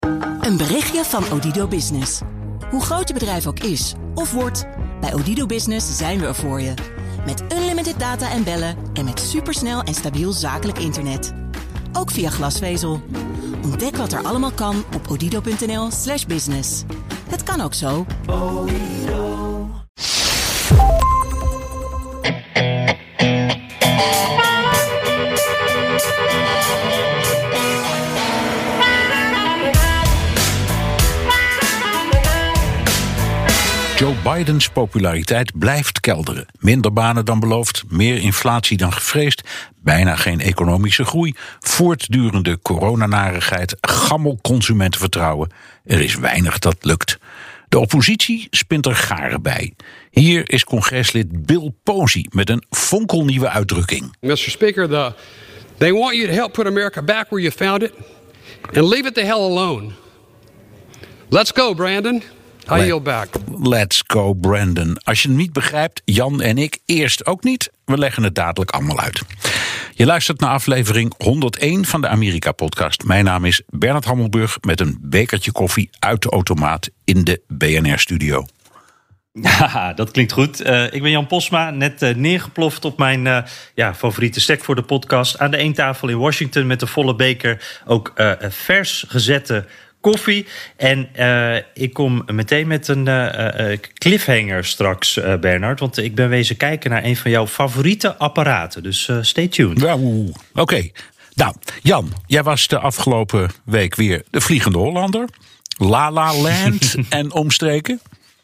Een berichtje van Odido Business. Hoe groot je bedrijf ook is of wordt, bij Odido Business zijn we er voor je. Met unlimited data en bellen en met supersnel en stabiel zakelijk internet. Ook via glasvezel. Ontdek wat er allemaal kan op odido.nl/business. Het kan ook zo. Joe Bidens populariteit blijft kelderen. Minder banen dan beloofd, meer inflatie dan gevreesd, bijna geen economische groei, voortdurende coronanarigheid, gammel consumentenvertrouwen. Er is weinig dat lukt. De oppositie spint er garen bij. Hier is congreslid Bill Posey met een fonkelnieuwe uitdrukking. Mr. Speaker, they want you to help put America back where you found it and leave it the hell alone. Let's go, Brandon. I yield back. Let's go, Brandon. Als je het niet begrijpt, Jan en ik eerst ook niet. We leggen het dadelijk allemaal uit. Je luistert naar aflevering 101 van de Amerika-podcast. Mijn naam is Bernard Hammelburg met een bekertje koffie uit de automaat in de BNR-studio. Ja, dat klinkt goed. Ik ben Jan Posma, net neergeploft op mijn favoriete stek voor de podcast. Aan de eentafel in Washington met een volle beker. Ook vers gezette koffie. En ik kom meteen met een cliffhanger straks, Bernard. Want ik ben wezen kijken naar een van jouw favoriete apparaten. Dus stay tuned. Ja, oké. Nou, Jan, jij was de afgelopen week weer de Vliegende Hollander. La La Land en omstreken.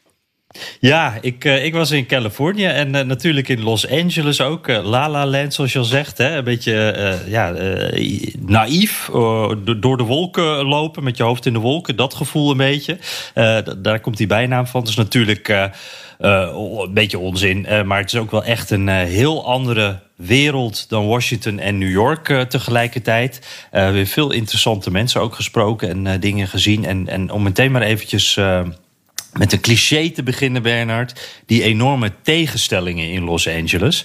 Ja, ik was in Californië en natuurlijk in Los Angeles ook. La La Land, zoals je al zegt. Hè? Een beetje naïef, door de wolken lopen, met je hoofd in de wolken. Dat gevoel een beetje. Daar komt die bijnaam van. Dat is natuurlijk een beetje onzin. Maar het is ook wel echt een heel andere wereld dan Washington en New York tegelijkertijd. Weer veel interessante mensen ook gesproken en dingen gezien. En om meteen maar eventjes met een cliché te beginnen, Bernard. Die enorme tegenstellingen in Los Angeles.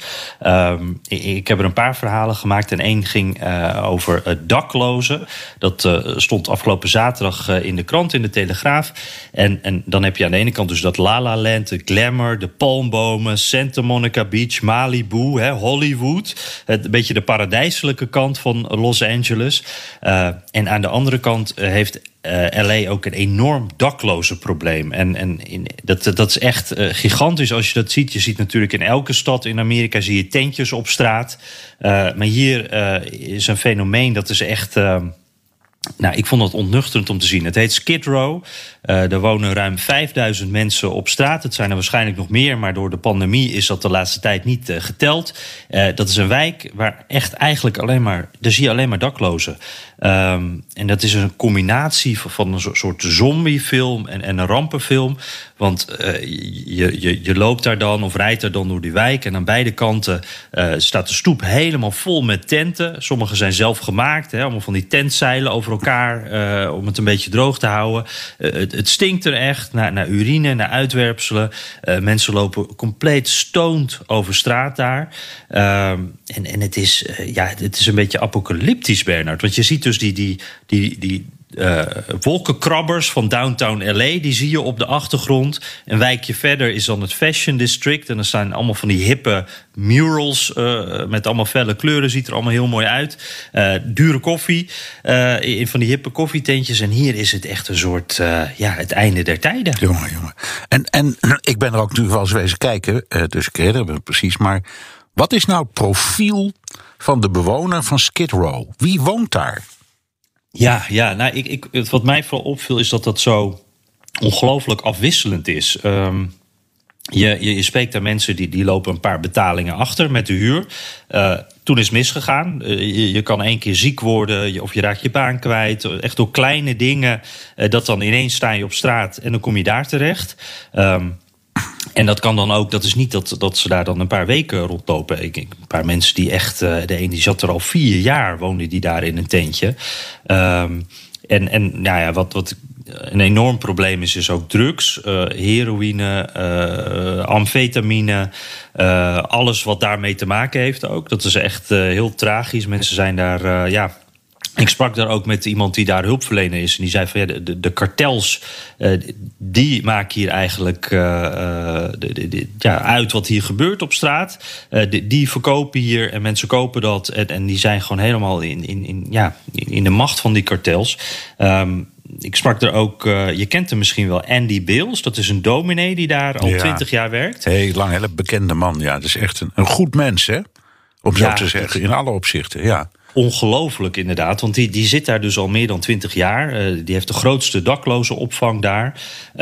Ik heb er een paar verhalen gemaakt. En één ging over daklozen. Dat stond afgelopen zaterdag in de krant, in de Telegraaf. En dan heb je aan de ene kant dus dat La La Land, de glamour, de palmbomen, Santa Monica Beach, Malibu, Hollywood. Een beetje de paradijselijke kant van Los Angeles. En aan de andere kant heeft LA ook een enorm daklozenprobleem. En dat is echt gigantisch als je dat ziet. Je ziet natuurlijk in elke stad in Amerika zie je tentjes op straat. Maar hier is een fenomeen dat is echt ik vond het ontnuchterend om te zien. Het heet Skid Row. Er wonen ruim 5000 mensen op straat. Het zijn er waarschijnlijk nog meer, maar door de pandemie is dat de laatste tijd niet geteld. Dat is een wijk waar echt eigenlijk daar zie je alleen maar daklozen. En dat is een combinatie van een soort zombiefilm en een rampenfilm. Want je loopt daar dan of rijdt daar dan door die wijk. En aan beide kanten staat de stoep helemaal vol met tenten. Sommige zijn zelf gemaakt. Allemaal van die tentzeilen over elkaar. Om het een beetje droog te houden. Het stinkt er echt naar urine, naar uitwerpselen. Mensen lopen compleet stoned over straat daar. En het is een beetje apocalyptisch, Bernard. Want je ziet dus die wolkenkrabbers van downtown LA, die zie je op de achtergrond. Een wijkje verder is dan het Fashion District. En er staan allemaal van die hippe murals met allemaal felle kleuren. Ziet er allemaal heel mooi uit. Dure koffie in van die hippe koffietentjes. En hier is het echt een soort het einde der tijden. Jongen. En ik ben er ook natuurlijk wel eens wezen kijken. Dus ik herinner me precies. Maar wat is nou het profiel van de bewoner van Skid Row? Wie woont daar? Ja, wat mij vooral opviel is dat zo ongelooflijk afwisselend is. Je spreekt daar mensen die lopen een paar betalingen achter met de huur. Toen is het misgegaan. Je kan 1 keer ziek worden of je raakt je baan kwijt. Echt door kleine dingen. Dat dan ineens sta je op straat en dan kom je daar terecht. En dat kan dan ook, dat is niet dat ze daar dan een paar weken rondlopen. Een paar mensen die echt, de een die zat er al 4 jaar, woonde die daar in een tentje. Wat een enorm probleem is ook drugs, heroïne, amfetamine, alles wat daarmee te maken heeft ook. Dat is echt heel tragisch. Mensen zijn daar Ik sprak daar ook met iemand die daar hulpverlener is. En die zei van de kartels, die maken hier eigenlijk uit wat hier gebeurt op straat. Die verkopen hier en mensen kopen dat. En die zijn gewoon helemaal in de macht van die kartels. Ik sprak er ook, je kent hem misschien wel, Andy Bales. Dat is een dominee die daar al 20 jaar werkt. Heel lang, hele bekende man. Ja, dat is echt een goed mens, hè? Om zo te zeggen, in alle opzichten, ja. Ongelooflijk inderdaad, want die zit daar dus al meer dan 20 jaar. Die heeft de grootste daklozenopvang daar.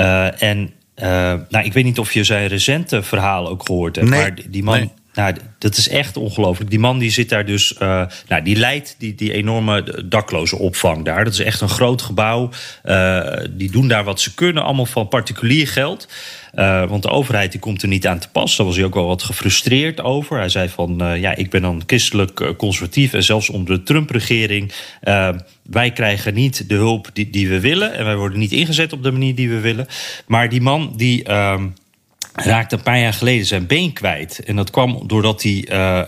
Ik weet niet of je zijn recente verhaal ook gehoord hebt. Nee, maar die man... Nee. Nou, dat is echt ongelooflijk. Die man die zit daar dus... die leidt die enorme daklozenopvang daar. Dat is echt een groot gebouw. Die doen daar wat ze kunnen, allemaal van particulier geld. Want de overheid die komt er niet aan te pas. Daar was hij ook wel wat gefrustreerd over. Hij zei van, ik ben dan christelijk conservatief... en zelfs onder de Trump-regering... wij krijgen niet de hulp die we willen... en wij worden niet ingezet op de manier die we willen. Maar die man die... raakte een paar jaar geleden zijn been kwijt. En dat kwam doordat hij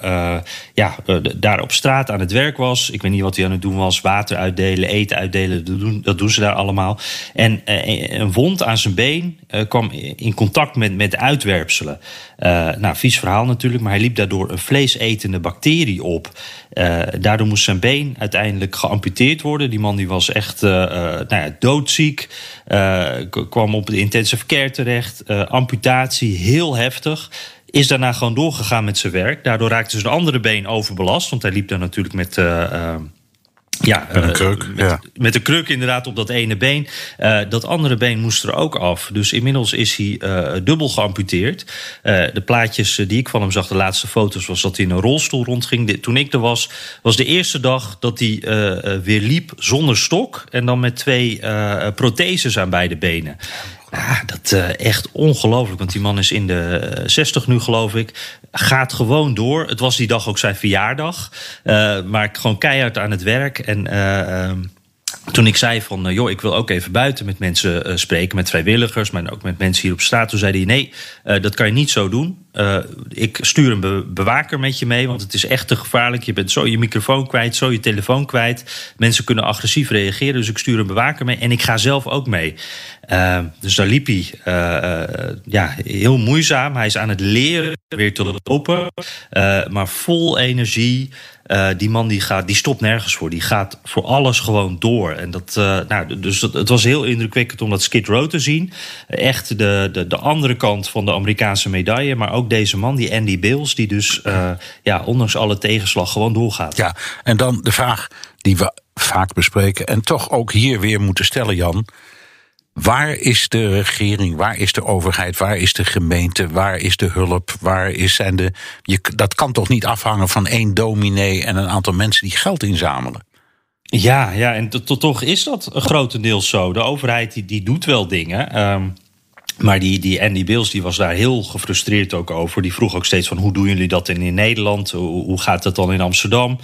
daar op straat aan het werk was. Ik weet niet wat hij aan het doen was. Water uitdelen, eten uitdelen, dat doen ze daar allemaal. En een wond aan zijn been kwam in contact met uitwerpselen. Vies verhaal natuurlijk, maar hij liep daardoor een vleesetende bacterie op. Daardoor moest zijn been uiteindelijk geamputeerd worden. Die man die was echt doodziek. Kwam op de intensive care terecht. Amputatie, heel heftig. Is daarna gewoon doorgegaan met zijn werk. Daardoor raakte zijn andere been overbelast. Want hij liep daar natuurlijk met een kruk. Met een kruk inderdaad op dat ene been. Dat andere been moest er ook af. Dus inmiddels is hij dubbel geamputeerd. De plaatjes die ik van hem zag, de laatste foto's... was dat hij in een rolstoel rondging. Toen ik er was de eerste dag dat hij weer liep zonder stok... en dan met 2 protheses aan beide benen. Dat echt ongelooflijk, want die man is in de 60 nu, geloof ik. Gaat gewoon door. Het was die dag ook zijn verjaardag. Maar gewoon keihard aan het werk. En toen ik zei van, ik wil ook even buiten met mensen spreken... met vrijwilligers, maar ook met mensen hier op straat... toen zei hij, nee, dat kan je niet zo doen. Ik stuur een bewaker met je mee, want het is echt te gevaarlijk. Je bent zo je microfoon kwijt, zo je telefoon kwijt. Mensen kunnen agressief reageren, dus ik stuur een bewaker mee. En ik ga zelf ook mee. Dus daar liep hij heel moeizaam. Hij is aan het leren weer te lopen, maar vol energie. Die man die stopt nergens voor. Die gaat voor alles gewoon door. En het was heel indrukwekkend om dat Skid Row te zien. Echt de andere kant van de Amerikaanse medaille. Maar ook deze man, die Andy Bales, die dus ondanks alle tegenslag gewoon doorgaat. Ja, en dan de vraag die we vaak bespreken en toch ook hier weer moeten stellen, Jan. Waar is de regering, waar is de overheid, waar is de gemeente, waar is de hulp, dat kan toch niet afhangen van 1 dominee en een aantal mensen die geld inzamelen? Ja, en toch is dat grotendeels zo. De overheid die doet wel dingen. Maar die Andy Bales die was daar heel gefrustreerd ook over. Die vroeg ook steeds van, hoe doen jullie dat in Nederland? Hoe gaat dat dan in Amsterdam?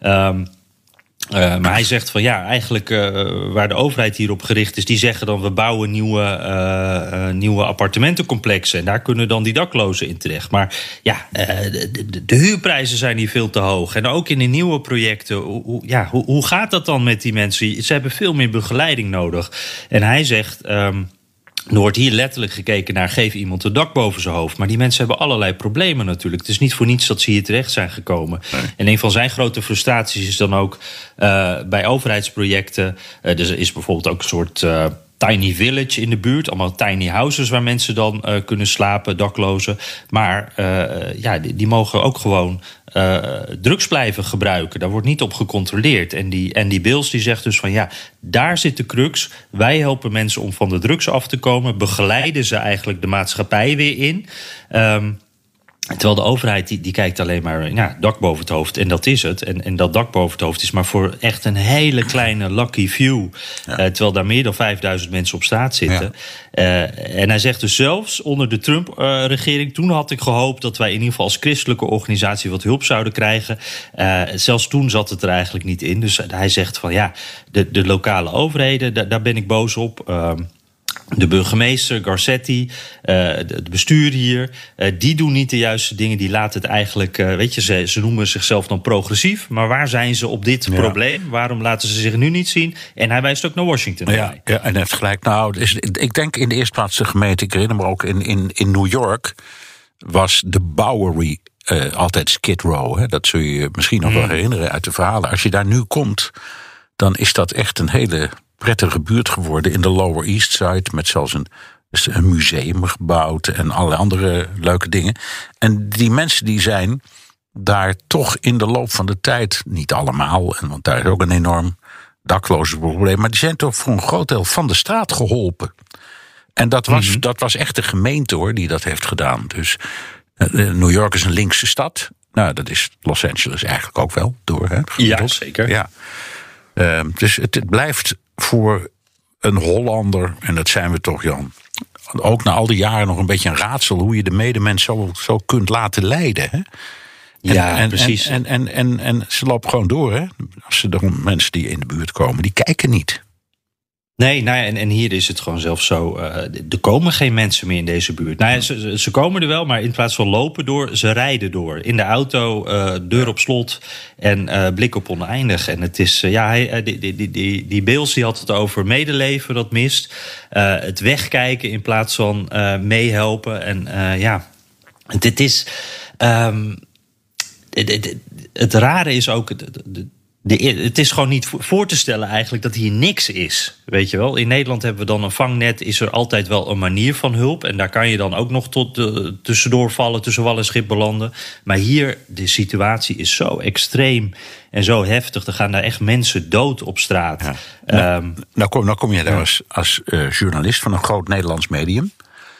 Maar hij zegt van eigenlijk waar de overheid hierop gericht is... die zeggen dan we bouwen nieuwe appartementencomplexen... en daar kunnen dan die daklozen in terecht. Maar de huurprijzen zijn hier veel te hoog. En ook in de nieuwe projecten, hoe gaat dat dan met die mensen? Ze hebben veel meer begeleiding nodig. En hij zegt... Er wordt hier letterlijk gekeken naar geef iemand een dak boven zijn hoofd. Maar die mensen hebben allerlei problemen natuurlijk. Het is niet voor niets dat ze hier terecht zijn gekomen. Nee. En een van zijn grote frustraties is dan ook bij overheidsprojecten. Er is bijvoorbeeld ook een soort tiny village in de buurt. Allemaal tiny houses waar mensen dan kunnen slapen, daklozen. Maar die mogen ook gewoon drugs blijven gebruiken. Daar wordt niet op gecontroleerd. En die Bales die zegt dus van daar zit de crux. Wij helpen mensen om van de drugs af te komen. Begeleiden ze eigenlijk de maatschappij weer in. Terwijl de overheid die kijkt alleen maar dak boven het hoofd. En dat is het. En dat dak boven het hoofd is maar voor echt een hele kleine lucky few. Ja. Terwijl daar meer dan 5000 mensen op straat zitten. Ja. En hij zegt dus zelfs onder de Trump-regering... toen had ik gehoopt dat wij in ieder geval als christelijke organisatie... wat hulp zouden krijgen. Zelfs toen zat het er eigenlijk niet in. Dus hij zegt van de lokale overheden, daar ben ik boos op... De burgemeester, Garcetti, het bestuur hier, die doen niet de juiste dingen. Die laten het eigenlijk, ze noemen zichzelf dan progressief. Maar waar zijn ze op dit probleem? Waarom laten ze zich nu niet zien? En hij wijst ook naar Washington. Ja, en hij heeft gelijk. Nou, ik denk in de eerste plaats de gemeente. Ik herinner me ook in New York was de Bowery altijd Skid Row. Hè? Dat zul je je misschien nog wel herinneren uit de verhalen. Als je daar nu komt, dan is dat echt een hele prettige buurt geworden in de Lower East Side, met zelfs een museum gebouwd en allerlei andere leuke dingen. En die mensen die zijn daar toch in de loop van de tijd, niet allemaal, want daar is ook een enorm daklozenprobleem, maar die zijn toch voor een groot deel van de straat geholpen. En dat was echt de gemeente, hoor, die dat heeft gedaan. Dus New York is een linkse stad. Nou, dat is Los Angeles eigenlijk ook wel door. Hè, ja, zeker. Ja. Dus het blijft voor een Hollander, en dat zijn we toch, Jan, ook na al die jaren nog een beetje een raadsel hoe je de medemens zo kunt laten leiden. Hè? Precies. En ze lopen gewoon door. Hè? Als ze de mensen die in de buurt komen, die kijken niet. Nee, en hier is het gewoon zelfs zo. Er komen geen mensen meer in deze buurt. Nou ja, ze komen er wel, maar in plaats van lopen door, ze rijden door. In de auto, deur op slot en blik op oneindig. En het is, die Bills die had het over medeleven dat mist. Het wegkijken in plaats van meehelpen. En dit is. Het rare is ook. Het is gewoon niet voor te stellen eigenlijk dat hier niks is. Weet je wel, in Nederland hebben we dan een vangnet. Is er altijd wel een manier van hulp. En daar kan je dan ook nog tussendoor vallen, tussen wal en schip belanden. Maar hier, de situatie is zo extreem en zo heftig. Er gaan daar echt mensen dood op straat. Ja. Nou kom je daar als journalist van een groot Nederlands medium.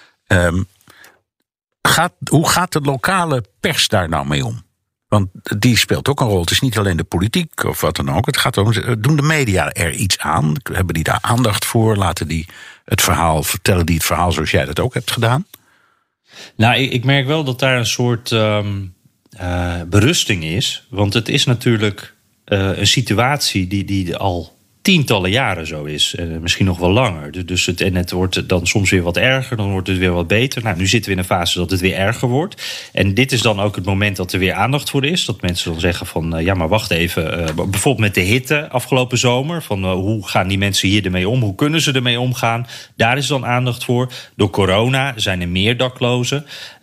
Hoe gaat de lokale pers daar nou mee om? Want die speelt ook een rol. Het is niet alleen de politiek of wat dan ook. Het gaat om, doen de media er iets aan? Hebben die daar aandacht voor? Laten die vertellen die het verhaal zoals jij dat ook hebt gedaan? Nou, ik merk wel dat daar een soort berusting is. Want het is natuurlijk een situatie die al tientallen jaren zo is. Misschien nog wel langer. Dus het wordt dan soms weer wat erger. Dan wordt het weer wat beter. Nou, nu zitten we in een fase dat het weer erger wordt. En dit is dan ook het moment dat er weer aandacht voor is. Dat mensen dan zeggen van, maar wacht even. Bijvoorbeeld met de hitte afgelopen zomer. Van hoe gaan die mensen hier ermee om? Hoe kunnen ze ermee omgaan? Daar is dan aandacht voor. Door corona zijn er meer daklozen.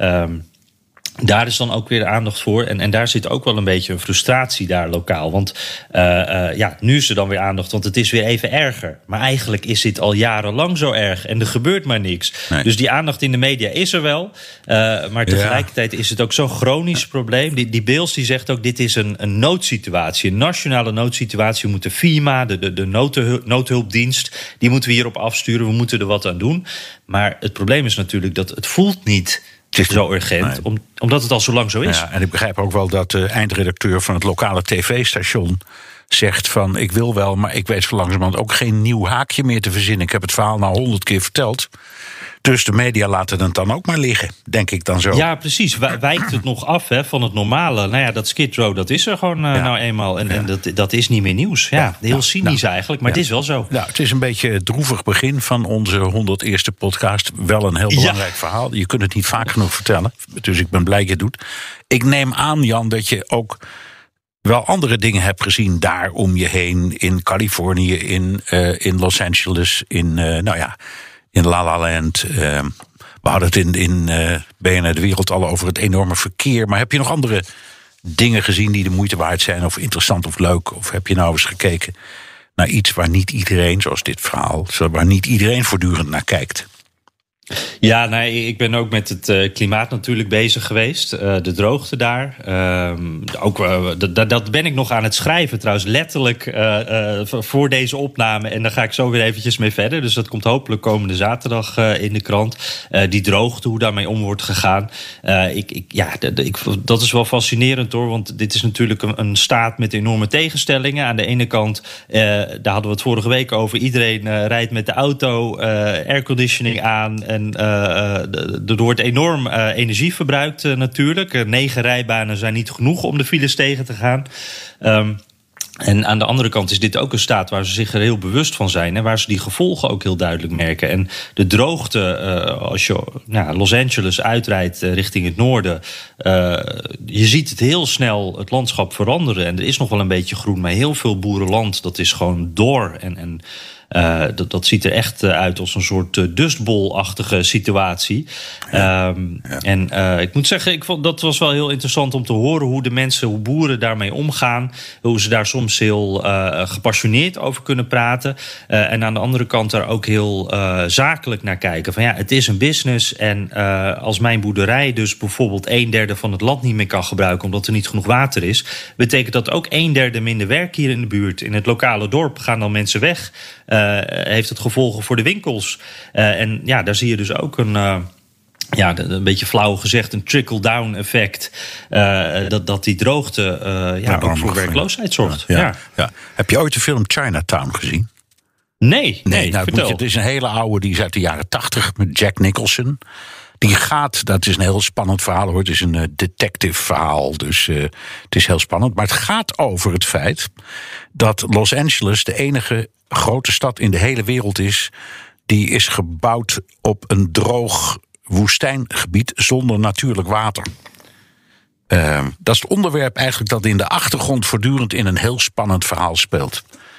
Daar is dan ook weer aandacht voor. En daar zit ook wel een beetje een frustratie daar lokaal. Want nu is er dan weer aandacht, want het is weer even erger. Maar eigenlijk is dit al jarenlang zo erg. En er gebeurt maar niks. Nee. Dus die aandacht in de media is er wel. Maar tegelijkertijd is het ook zo'n chronisch probleem. Die Bills die zegt ook, dit is een noodsituatie. Een nationale noodsituatie. We moeten FEMA, de noodhulpdienst, die moeten we hierop afsturen. We moeten er wat aan doen. Maar het probleem is natuurlijk dat het voelt niet zo urgent, omdat het al zo lang zo is. Ja, en ik begrijp ook wel dat de eindredacteur van het lokale tv-station zegt van, ik wil wel, maar ik weet zo langzamerhand ook geen nieuw haakje meer te verzinnen. Ik heb het verhaal nou 100 keer verteld. Dus de media laten het dan ook maar liggen, denk ik dan zo. Ja, precies. Wijkt het nog af van het normale. Nou ja, dat Skid Row, dat is er gewoon nou eenmaal. En dat is niet meer nieuws. Ja, heel cynisch eigenlijk, maar het is wel zo. Nou, het is een beetje het droevig begin van onze 101ste podcast. Wel een heel belangrijk verhaal. Je kunt het niet vaak genoeg vertellen. Dus ik ben blij dat je het doet. Ik neem aan, Jan, dat je ook wel andere dingen hebt gezien daar om je heen. In Californië, in Los Angeles, in La La Land. We hadden het in BNR De Wereld al over het enorme verkeer. Maar heb je nog andere dingen gezien die de moeite waard zijn? Of interessant of leuk? Of heb je nou eens gekeken naar iets waar niet iedereen, zoals dit verhaal, waar niet iedereen voortdurend naar kijkt? Ja, nee, ik ben ook met het klimaat natuurlijk bezig geweest. De droogte daar. Dat ben ik nog aan het schrijven trouwens. Letterlijk voor deze opname. En daar ga ik zo weer eventjes mee verder. Dus dat komt hopelijk komende zaterdag in de krant. Die droogte, hoe daarmee om wordt gegaan. Dat is wel fascinerend hoor. Want dit is natuurlijk een staat met enorme tegenstellingen. Aan de ene kant, daar hadden we het vorige week over. Iedereen rijdt met de auto, airconditioning aan. En er wordt enorm energie verbruikt natuurlijk. 9 rijbanen zijn niet genoeg om de files tegen te gaan. En aan de andere kant is dit ook een staat waar ze zich er heel bewust van zijn en waar ze die gevolgen ook heel duidelijk merken. En de droogte, als je Los Angeles uitrijdt richting het noorden, je ziet het heel snel het landschap veranderen. En er is nog wel een beetje groen, maar heel veel boerenland, dat is gewoon dor. En dat ziet er echt uit als een soort dustbol-achtige situatie. En ik moet zeggen, dat was wel heel interessant om te horen hoe boeren daarmee omgaan. Hoe ze daar soms heel gepassioneerd over kunnen praten. En aan de andere kant daar ook heel zakelijk naar kijken. Van het is een business. En als mijn boerderij dus bijvoorbeeld 1/3 van het land niet meer kan gebruiken omdat er niet genoeg water is, betekent dat ook 1/3 minder werk hier in de buurt. In het lokale dorp gaan dan mensen weg. Heeft het gevolgen voor de winkels. En daar zie je dus ook een beetje flauw gezegd, een trickle-down effect. Dat die droogte ook voor werkloosheid zorgt. Ja. Heb je ooit de film Chinatown gezien? Nee, vertel. Het is een hele oude, die is uit de jaren 80 met Jack Nicholson. Dat is een heel spannend verhaal hoor. Het is een detective verhaal, dus het is heel spannend. Maar het gaat over het feit dat Los Angeles de enige grote stad in de hele wereld is die is gebouwd op een droog woestijngebied zonder natuurlijk water. Dat is het onderwerp eigenlijk dat in de achtergrond voortdurend in een heel spannend verhaal speelt.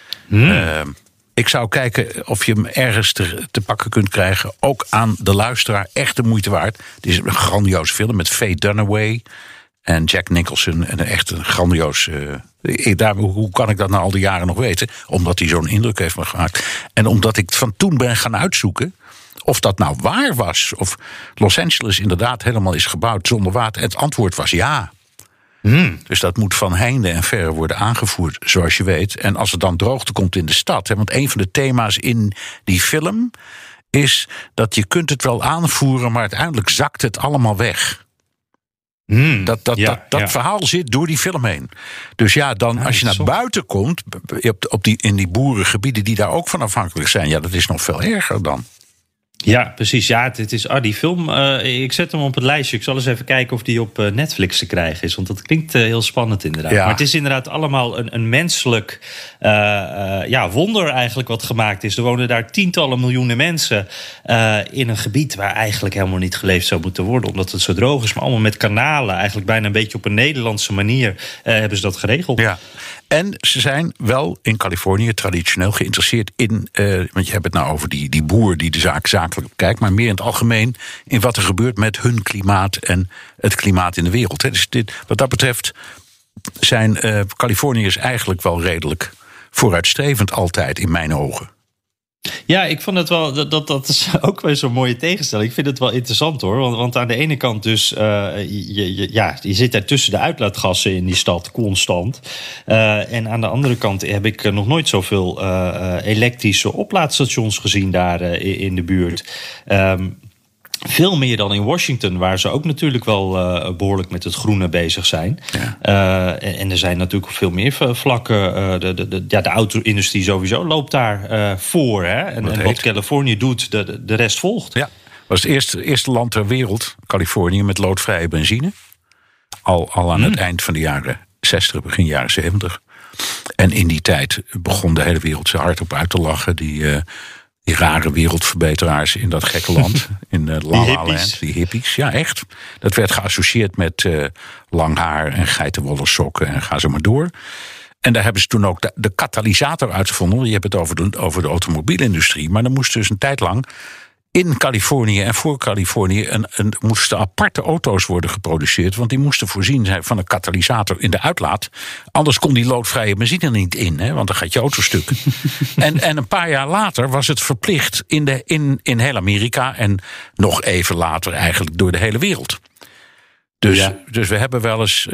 Ik zou kijken of je hem ergens te pakken kunt krijgen. Ook aan de luisteraar echt de moeite waard. Het is een grandioos film met Faye Dunaway en Jack Nicholson. En echt een grandioos. Hoe kan ik dat nou al die jaren nog weten? Omdat hij zo'n indruk heeft gemaakt. En omdat ik van toen ben gaan uitzoeken of dat nou waar was. Of Los Angeles inderdaad helemaal is gebouwd zonder water. En het antwoord was ja. Dus dat moet van heinde en verre worden aangevoerd, zoals je weet. En als er dan droogte komt in de stad. Want een van de thema's in die film is dat je kunt het wel aanvoeren, maar uiteindelijk zakt het allemaal weg. Dat verhaal zit door die film heen. Dus als je naar buiten komt, in die boerengebieden die daar ook van afhankelijk zijn, dat is nog veel erger dan. Ja, precies. Ja, het is die film. Ik zet hem op het lijstje. Ik zal eens even kijken of die op Netflix te krijgen is. Want dat klinkt heel spannend inderdaad. Ja. Maar het is inderdaad allemaal een menselijk wonder eigenlijk wat gemaakt is. Er wonen daar tientallen miljoenen mensen in een gebied waar eigenlijk helemaal niet geleefd zou moeten worden. Omdat het zo droog is. Maar allemaal met kanalen. Eigenlijk bijna een beetje op een Nederlandse manier hebben ze dat geregeld. Ja. En ze zijn wel in Californië traditioneel geïnteresseerd in, want je hebt het nou over die boer die de zaak zakelijk bekijkt, maar meer in het algemeen in wat er gebeurt met hun klimaat en het klimaat in de wereld. Dus wat dat betreft zijn Californiërs eigenlijk wel redelijk vooruitstrevend altijd in mijn ogen. Ja, ik vond het wel, dat is ook wel zo'n mooie tegenstelling. Ik vind het wel interessant hoor. Want aan de ene kant dus, je zit daar tussen de uitlaatgassen in die stad constant. En aan de andere kant heb ik nog nooit zoveel elektrische oplaadstations gezien daar in de buurt. Veel meer dan in Washington, waar ze ook natuurlijk wel behoorlijk met het groene bezig zijn. Ja. En er zijn natuurlijk veel meer vlakken. De auto-industrie sowieso loopt daar voor. Hè? En wat Californië doet, de rest volgt. Ja, was het eerste land ter wereld, Californië, met loodvrije benzine. Al aan het eind van de jaren 60, begin jaren 70. En in die tijd begon de hele wereld zo hard op uit te lachen. Die rare wereldverbeteraars in dat gekke land. In La La Land, die hippies. Ja, echt. Dat werd geassocieerd met lang haar en geitenwolle sokken en ga zo maar door. En daar hebben ze toen ook de katalysator uitgevonden. Je hebt het over de automobielindustrie. Maar er moest dus een tijd lang in Californië en voor Californië moesten aparte auto's worden geproduceerd. Want die moesten voorzien zijn van een katalysator in de uitlaat. Anders kon die loodvrije benzine niet in, hè, want dan gaat je auto stuk. en een paar jaar later was het verplicht in heel Amerika. En nog even later eigenlijk door de hele wereld. Dus we hebben wel eens,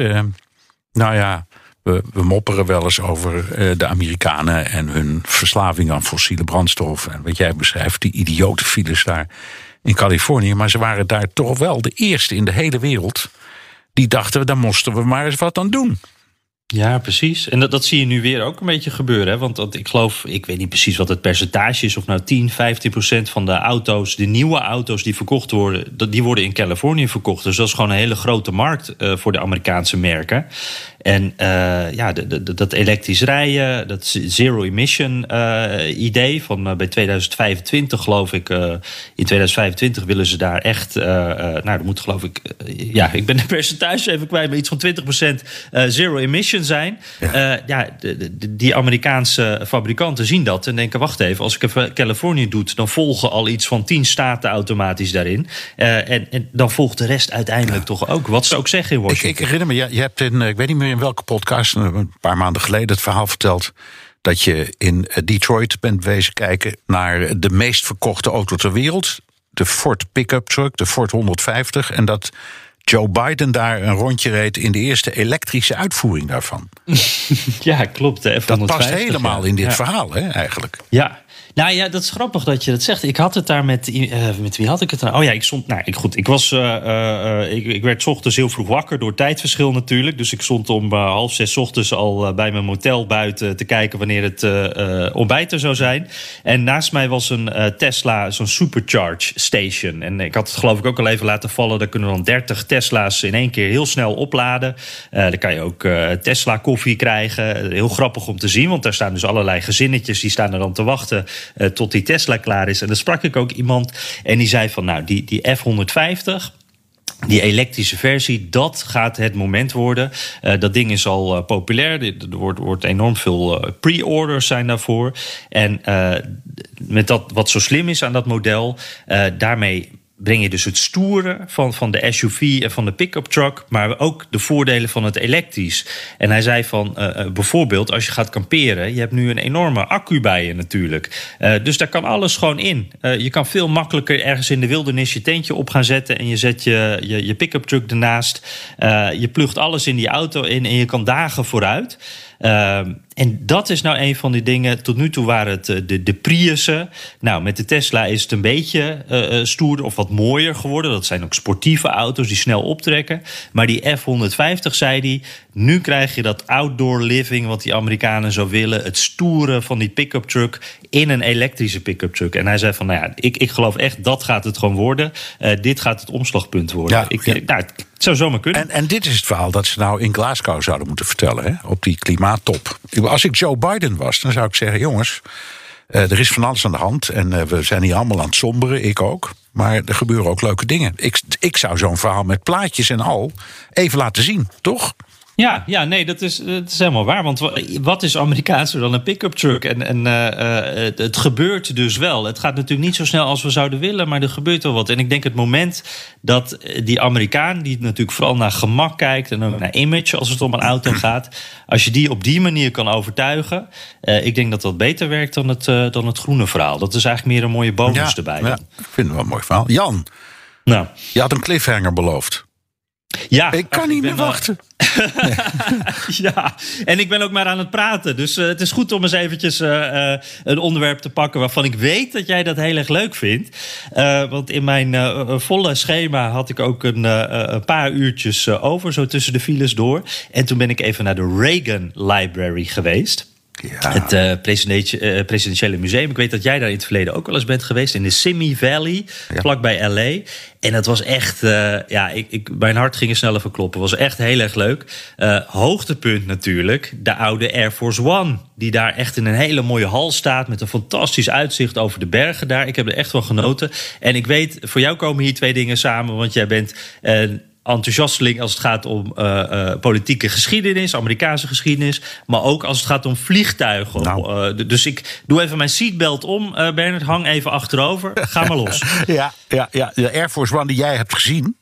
we mopperen wel eens over de Amerikanen en hun verslaving aan fossiele brandstof. En wat jij beschrijft, die idiote files daar in Californië. Maar ze waren daar toch wel de eerste in de hele wereld die dachten, daar moesten we maar eens wat aan doen. Ja, precies. En dat zie je nu weer ook een beetje gebeuren. Hè? Want ik weet niet precies wat het percentage is. Of nou 10-15% van de auto's, de nieuwe auto's die verkocht worden, die worden in Californië verkocht. Dus dat is gewoon een hele grote markt voor de Amerikaanse merken. En dat elektrisch rijden, dat zero-emission idee van bij 2025, geloof ik. In 2025 willen ze daar echt... er moet geloof ik... ik ben de percentage even kwijt, maar iets van 20% zero-emission zijn. Ja. Die Amerikaanse fabrikanten zien dat en denken, wacht even, als ik even Californië doe, dan volgen al iets van 10 staten automatisch daarin. En dan volgt de rest uiteindelijk toch ook. Wat ze ook zeggen in Washington. Ik herinner me, je hebt ik weet niet meer in welke podcast, een paar maanden geleden het verhaal verteld dat je in Detroit bent wezen kijken naar de meest verkochte auto ter wereld. De Ford pick-up truck, de Ford 150. En dat Joe Biden daar een rondje reed in de eerste elektrische uitvoering daarvan. Ja, klopt. De F-150, dat past helemaal in dit verhaal, hè, eigenlijk. Ja. Nou ja, dat is grappig dat je dat zegt. Ik had het daar met wie had ik het dan? Oh ja, ik stond. Ik werd 's ochtends heel vroeg wakker door tijdverschil natuurlijk. Dus ik stond om 5:30 ochtends al bij mijn motel buiten te kijken wanneer het ontbijt er zou zijn. En naast mij was een Tesla, zo'n supercharge station. En ik had het geloof ik ook al even laten vallen. Daar kunnen we dan 30 Tesla's in één keer heel snel opladen. Dan kan je ook Tesla koffie krijgen. Heel grappig om te zien, want daar staan dus allerlei gezinnetjes die staan er dan te wachten tot die Tesla klaar is. En dan sprak ik ook iemand en die zei van, nou, die F-150... die elektrische versie, dat gaat het moment worden. Dat ding is al populair. Er wordt enorm veel pre-orders zijn daarvoor. En met dat wat zo slim is aan dat model, daarmee breng je dus het stoere van de SUV en van de pick-up truck, maar ook de voordelen van het elektrisch. En hij zei van, bijvoorbeeld als je gaat kamperen, je hebt nu een enorme accu bij je natuurlijk. Dus daar kan alles gewoon in. Je kan veel makkelijker ergens in de wildernis je tentje op gaan zetten en je zet je pick-up truck ernaast. Je plugt alles in die auto in en je kan dagen vooruit. En dat is nou een van die dingen. Tot nu toe waren het de Priussen. Nou, met de Tesla is het een beetje stoerder of wat mooier geworden. Dat zijn ook sportieve auto's die snel optrekken. Maar die F-150, zei hij, nu krijg je dat outdoor living wat die Amerikanen zo willen. Het stoeren van die pick-up truck in een elektrische pick-up truck. En hij zei van, nou ja, ik geloof echt, dat gaat het gewoon worden. Dit gaat het omslagpunt worden. Ja, het zou zomaar kunnen. En dit is het verhaal dat ze nou in Glasgow zouden moeten vertellen, hè, op die klimaattop. Als ik Joe Biden was, dan zou ik zeggen, jongens, er is van alles aan de hand en we zijn hier allemaal aan het somberen, ik ook. Maar er gebeuren ook leuke dingen. Ik zou zo'n verhaal met plaatjes en al even laten zien, toch? Ja, nee, dat is helemaal waar. Want wat is Amerikaanser dan een pick-up truck? En het gebeurt dus wel. Het gaat natuurlijk niet zo snel als we zouden willen, maar er gebeurt wel wat. En ik denk het moment dat die Amerikaan, die natuurlijk vooral naar gemak kijkt en ook naar image als het om een auto gaat, als je die op die manier kan overtuigen, ik denk dat dat beter werkt dan het groene verhaal. Dat is eigenlijk meer een mooie bonus erbij. Ja, ik vind het wel een mooi verhaal. Jan, je had een cliffhanger beloofd. Ja, ik kan niet meer wachten. Nee. Ja, en ik ben ook maar aan het praten. Dus het is goed om eens eventjes een onderwerp te pakken waarvan ik weet dat jij dat heel erg leuk vindt. Want in mijn volle schema had ik ook een paar uurtjes over, zo tussen de files door. En toen ben ik even naar de Reagan Library geweest. Ja. Het presidentiële museum. Ik weet dat jij daar in het verleden ook wel eens bent geweest. In de Simi Valley, vlakbij L.A. En het was echt, mijn hart ging er sneller van kloppen. Het was echt heel erg leuk. Hoogtepunt natuurlijk, de oude Air Force One. Die daar echt in een hele mooie hal staat, met een fantastisch uitzicht over de bergen daar. Ik heb er echt van genoten. En ik weet, voor jou komen hier twee dingen samen. Want jij bent enthousiasteling als het gaat om politieke geschiedenis, Amerikaanse geschiedenis, maar ook als het gaat om vliegtuigen. Nou. Dus ik doe even mijn seatbelt om, Bernard, hang even achterover, ga maar los. Ja, de Air Force One die jij hebt gezien,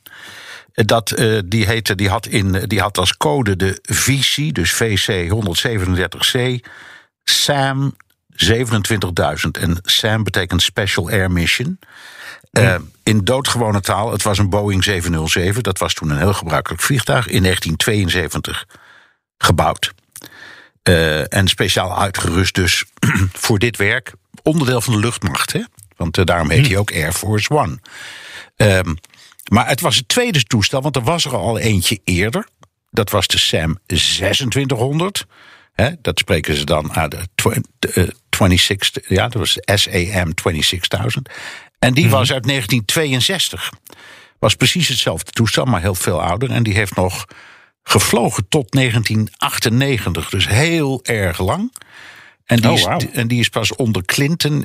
die had als code de VC, dus VC 137C, SAM 27.000. En SAM betekent Special Air Mission. In doodgewone taal, het was een Boeing 707. Dat was toen een heel gebruikelijk vliegtuig. In 1972 gebouwd. En speciaal uitgerust dus voor dit werk. Onderdeel van de luchtmacht, hè? Want daarom heet hij ook Air Force One. Maar het was het tweede toestel, want er was er al eentje eerder. Dat was de SAM 2600. Dat spreken ze dan aan de 26. Ja, dat was de SAM 26000. En die was uit 1962. Was precies hetzelfde toestel, maar heel veel ouder. En die heeft nog gevlogen tot 1998. Dus heel erg lang. En die is pas onder Clinton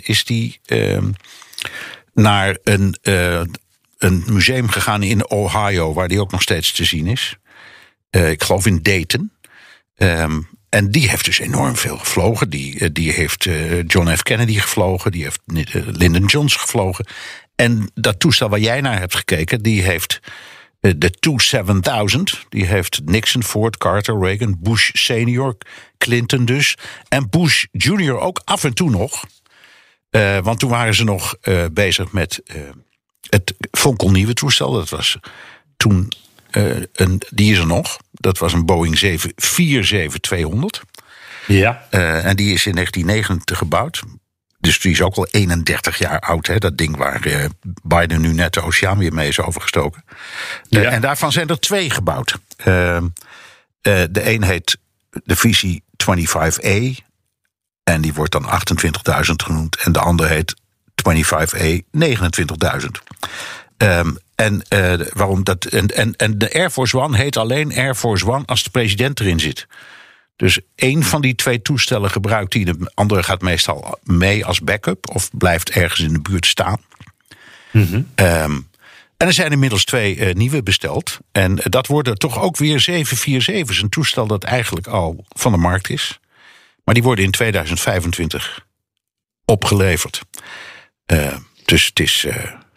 naar een museum gegaan in Ohio, waar die ook nog steeds te zien is. Ik geloof in Dayton. En die heeft dus enorm veel gevlogen. Die heeft John F. Kennedy gevlogen. Die heeft Lyndon Johnson gevlogen. En dat toestel waar jij naar hebt gekeken, die heeft de 7000. Die heeft Nixon, Ford, Carter, Reagan, Bush senior, Clinton dus. En Bush junior ook af en toe nog. Want toen waren ze nog bezig met het fonkelnieuwe toestel. Dat was toen, die is er nog. Dat was een Boeing 747-200. Ja. En die is in 1990 gebouwd. Dus die is ook al 31 jaar oud. Hè? Dat ding waar Biden nu net de oceaan weer mee is overgestoken. Ja. En daarvan zijn er 2 gebouwd. De een heet de Visie 25A. En die wordt dan 28.000 genoemd. En de ander heet 25A 29.000. Waarom dat? En de Air Force One heet alleen Air Force One als de president erin zit. Dus 1 van die 2 toestellen gebruikt hij. De andere gaat meestal mee als backup of blijft ergens in de buurt staan. Mm-hmm. En er zijn inmiddels 2 nieuwe besteld. En dat worden toch ook weer 747's. Een toestel dat eigenlijk al van de markt is. Maar die worden in 2025 opgeleverd. Dus het is,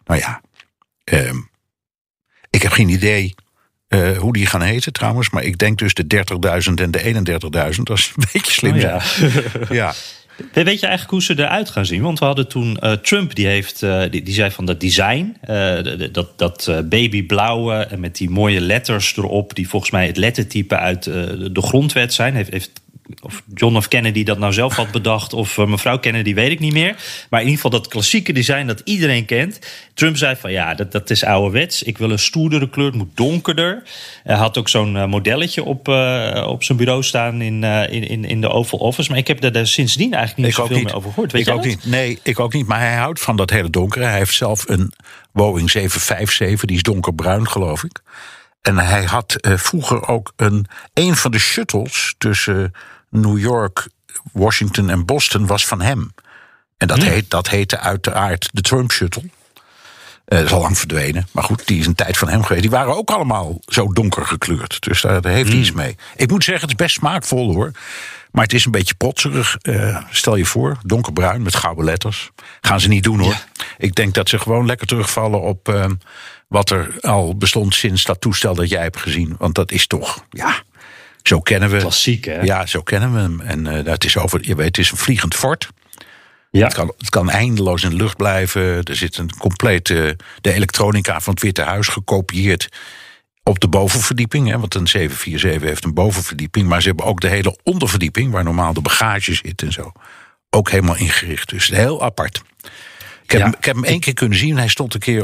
ik heb geen idee hoe die gaan heten trouwens. Maar ik denk dus de 30.000 en de 31.000. Dat is een beetje slim. Oh, ja. Ja. Weet je eigenlijk hoe ze eruit gaan zien? Want we hadden toen Trump, die zei van dat design, dat babyblauwe en met die mooie letters erop, die volgens mij het lettertype uit de grondwet zijn. Heeft of John F. Kennedy dat nou zelf had bedacht, of mevrouw Kennedy, weet ik niet meer. Maar in ieder geval dat klassieke design dat iedereen kent. Trump zei van ja, dat is ouderwets. Ik wil een stoerdere kleur, het moet donkerder. Hij had ook zo'n modelletje op zijn bureau staan in de Oval Office. Maar ik heb daar sindsdien eigenlijk niet zoveel meer over gehoord. Weet je ook niet. Nee, ik ook niet. Maar hij houdt van dat hele donkere. Hij heeft zelf een Boeing 757, die is donkerbruin, geloof ik. En hij had vroeger ook een van de shuttles tussen New York, Washington en Boston was van hem. En dat heette uiteraard de Trump Shuttle. Dat is al lang verdwenen. Maar goed, die is een tijd van hem geweest. Die waren ook allemaal zo donker gekleurd. Dus daar heeft hij iets mee. Ik moet zeggen, het is best smaakvol hoor. Maar het is een beetje protserig. Stel je voor, donkerbruin met gouden letters. Gaan ze niet doen hoor. Ja. Ik denk dat ze gewoon lekker terugvallen op wat er al bestond sinds dat toestel dat jij hebt gezien. Want dat is toch, ja, zo kennen we. Klassiek hè? Ja, zo kennen we hem. En dat is je weet, het is een vliegend fort. Ja. Het kan eindeloos in de lucht blijven. Er zit een complete de elektronica van het Witte Huis gekopieerd op de bovenverdieping. Hè, want een 747 heeft een bovenverdieping. Maar ze hebben ook de hele onderverdieping, waar normaal de bagage zit en zo, ook helemaal ingericht. Dus heel apart. Ik heb hem 1 keer kunnen zien. Hij stond een keer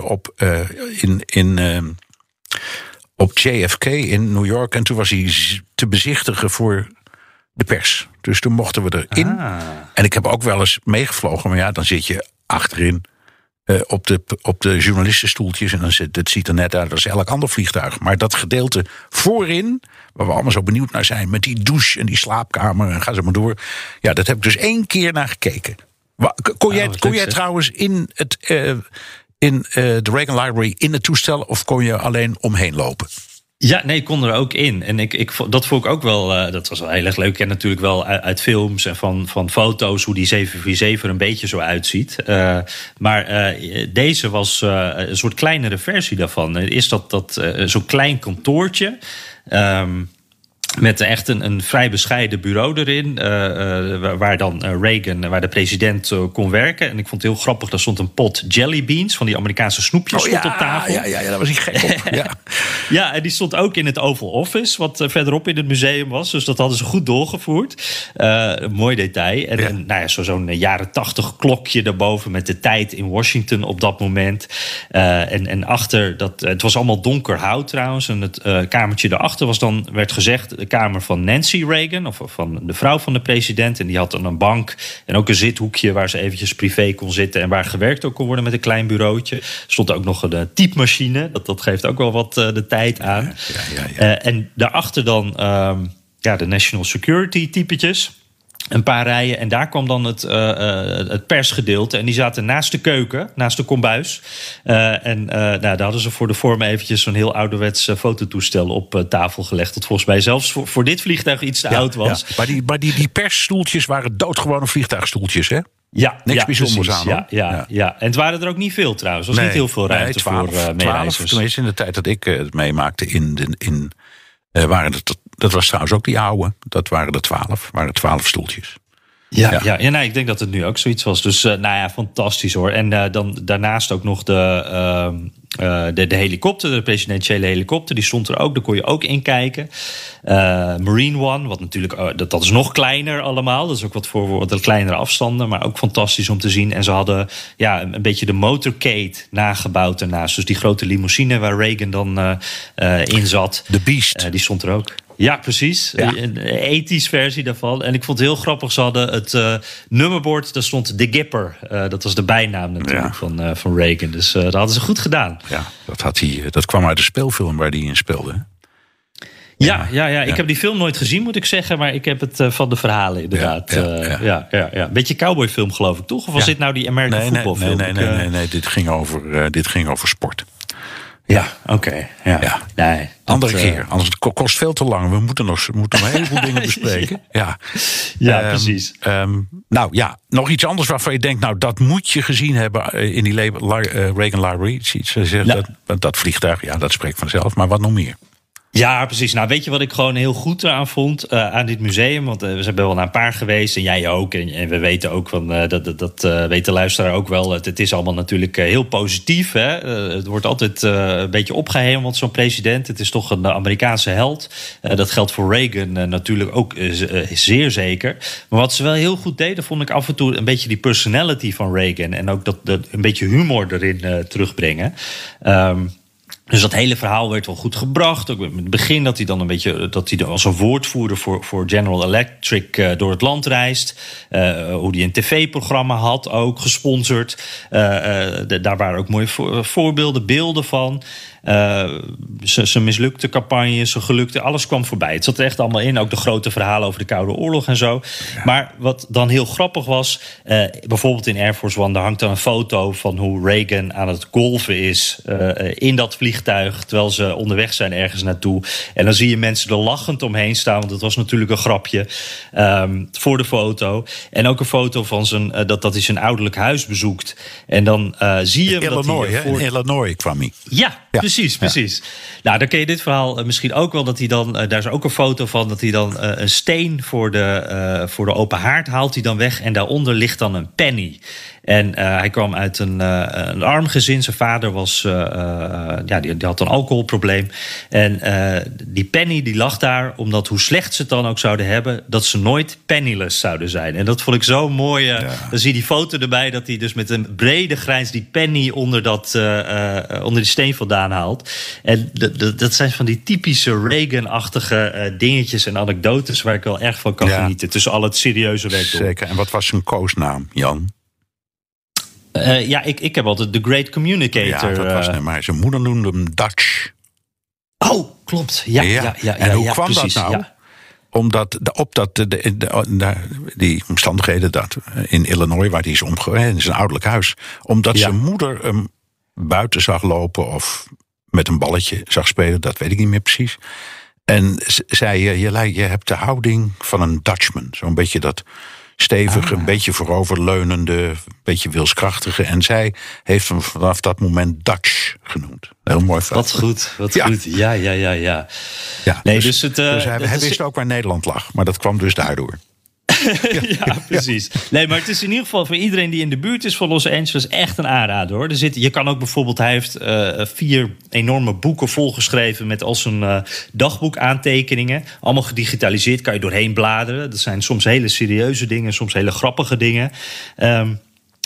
op JFK in New York. En toen was hij te bezichtigen voor de pers. Dus toen mochten we erin. En ik heb ook wel eens meegevlogen. Maar ja, dan zit je achterin op de journalistenstoeltjes. En het ziet er net uit als elk ander vliegtuig. Maar dat gedeelte voorin, waar we allemaal zo benieuwd naar zijn, met die douche en die slaapkamer en ga zo maar door. Ja, dat heb ik dus 1 keer naar gekeken. Kon jij trouwens in de Reagan Library in het toestel, of kon je alleen omheen lopen? Ja, nee, ik kon er ook in. En dat vond ik ook wel, dat was wel heel erg leuk. Ik ken natuurlijk wel uit films en van foto's hoe die 747 er een beetje zo uitziet. Maar deze was een soort kleinere versie daarvan. Is dat zo'n klein kantoortje. Met echt een vrij bescheiden bureau erin. Waar dan Reagan, waar de president kon werken. En ik vond het heel grappig, daar stond een pot jelly beans van die Amerikaanse snoepjes op tafel. Ja, daar was hij gek op. Ja. Ja, en die stond ook in het Oval Office, wat verderop in het museum was. Dus dat hadden ze goed doorgevoerd. Een mooi detail. En zo'n jaren 80 klokje daarboven met de tijd in Washington op dat moment. En achter, het was allemaal donker hout trouwens. En het kamertje daarachter werd gezegd, de kamer van Nancy Reagan, of van de vrouw van de president. En die had dan een bank en ook een zithoekje waar ze eventjes privé kon zitten en waar gewerkt ook kon worden met een klein bureautje. Er stond ook nog een typemachine. Dat geeft ook wel wat de tijd aan. Ja. En daarachter dan de national security typetjes. Een paar rijen en daar kwam dan het persgedeelte. En die zaten naast de keuken, naast de kombuis. Daar hadden ze voor de vorm eventjes zo'n heel ouderwets fototoestel op tafel gelegd. Dat volgens mij zelfs voor dit vliegtuig iets te oud was. Ja. Maar die persstoeltjes waren doodgewone vliegtuigstoeltjes, hè? Ja, niks bijzonders aan. Ja. En het waren er ook niet veel trouwens. Er was niet heel veel ruimte voor meereizigers. Tenminste, in de tijd dat ik het meemaakte dat was trouwens ook die oude. Dat waren de 12 stoeltjes. Ja, ik denk dat het nu ook zoiets was. Dus fantastisch hoor. En dan daarnaast ook nog de helikopter, de presidentiële helikopter. Die stond er ook, daar kon je ook in kijken. Marine One, wat natuurlijk, dat is nog kleiner allemaal. Dat is ook wat voor wat kleinere afstanden, maar ook fantastisch om te zien. En ze hadden een beetje de motorcade nagebouwd ernaast. Dus die grote limousine waar Reagan dan in zat. De Beast. Die stond er ook. Ja, precies. Ja. Een ethisch versie daarvan. En ik vond het heel grappig. Ze hadden het nummerbord, daar stond The Gipper. Dat was de bijnaam natuurlijk van Reagan. Dus dat hadden ze goed gedaan. Ja, dat kwam uit de speelfilm waar die in speelde. Ja. Ik heb die film nooit gezien, moet ik zeggen. Maar ik heb het van de verhalen inderdaad. Ja. Beetje cowboyfilm, geloof ik, toch? Of was dit nou die American voetbalfilm? Nee. Dit ging over sport. Ja, oké. Ja. Nee, andere keer, anders het kost veel te lang. We moeten nog een heleboel dingen bespreken. Ja, precies. Nog iets anders waarvan je denkt, dat moet je gezien hebben in die Reagan Library. Dat vliegtuig, dat spreekt vanzelf. Maar wat nog meer? Ja, precies. Nou, weet je wat ik gewoon heel goed aan vond aan dit museum? Want we zijn wel naar een paar geweest en jij ook. En we weten ook van dat weet de luisteraar ook wel. Het is allemaal natuurlijk heel positief. Hè? Het wordt altijd een beetje opgehemeld, zo'n president. Het is toch een Amerikaanse held. Dat geldt voor Reagan natuurlijk ook zeer zeker. Maar wat ze wel heel goed deden, vond ik af en toe een beetje die personality van Reagan. En ook dat een beetje humor erin terugbrengen. Dus dat hele verhaal werd wel goed gebracht. Ook in het begin dat hij dan als een woordvoerder voor General Electric door het land reist. Hoe hij een tv-programma had, ook gesponsord. Daar waren ook mooie voorbeelden, beelden van. Zijn mislukte campagne, zijn gelukte, alles kwam voorbij. Het zat er echt allemaal in, ook de grote verhalen over de Koude Oorlog en zo. Ja. Maar wat dan heel grappig was, bijvoorbeeld in Air Force One, daar hangt dan een foto van hoe Reagan aan het golfen is in dat vliegtuig, terwijl ze onderweg zijn ergens naartoe. En dan zie je mensen er lachend omheen staan, want dat was natuurlijk een grapje voor de foto. En ook een foto van dat hij zijn ouderlijk huis bezoekt. En dan zie je in Illinois kwam hij. Ja. Precies. Nou, dan ken je dit verhaal misschien ook wel. Dat hij dan, daar is ook een foto van, dat hij dan een steen voor de open haard haalt hij dan weg. En daaronder ligt dan een penny. En hij kwam uit een arm gezin. Zijn vader die had een alcoholprobleem. En die penny die lag daar, omdat hoe slecht ze het dan ook zouden hebben, dat ze nooit penniless zouden zijn. En dat vond ik zo mooi. Dan zie je die foto erbij, dat hij dus met een brede grijns die penny onder die steen vandaan haalt. En dat zijn van die typische Reagan-achtige dingetjes en anekdotes waar ik wel erg van kan genieten. Tussen al het serieuze werk door. Zeker. En wat was zijn koosnaam, Jan? Ik heb altijd The Great Communicator. Ja, dat was maar zijn moeder noemde hem Dutch. Oh, klopt. Ja. En hoe kwam precies, dat nou? Ja. Omdat die omstandigheden in Illinois, waar hij is omgegaan, in zijn ouderlijk huis, omdat zijn moeder hem buiten zag lopen of met een balletje zag spelen, dat weet ik niet meer precies. En zei je hebt de houding van een Dutchman, zo'n beetje dat stevige, een beetje vooroverleunende, een beetje wilskrachtige. En zij heeft hem vanaf dat moment Dutch genoemd. Heel mooi verhaal. Wat goed. Ja. Nee, dus hij wist ook waar Nederland lag, maar dat kwam dus daardoor. Ja, precies. Nee, maar het is in ieder geval voor iedereen die in de buurt is van Los Angeles echt een aanrader, hoor. Je kan ook bijvoorbeeld, hij heeft 4 enorme boeken volgeschreven met al zijn dagboekaantekeningen. Allemaal gedigitaliseerd, kan je doorheen bladeren. Dat zijn soms hele serieuze dingen, soms hele grappige dingen.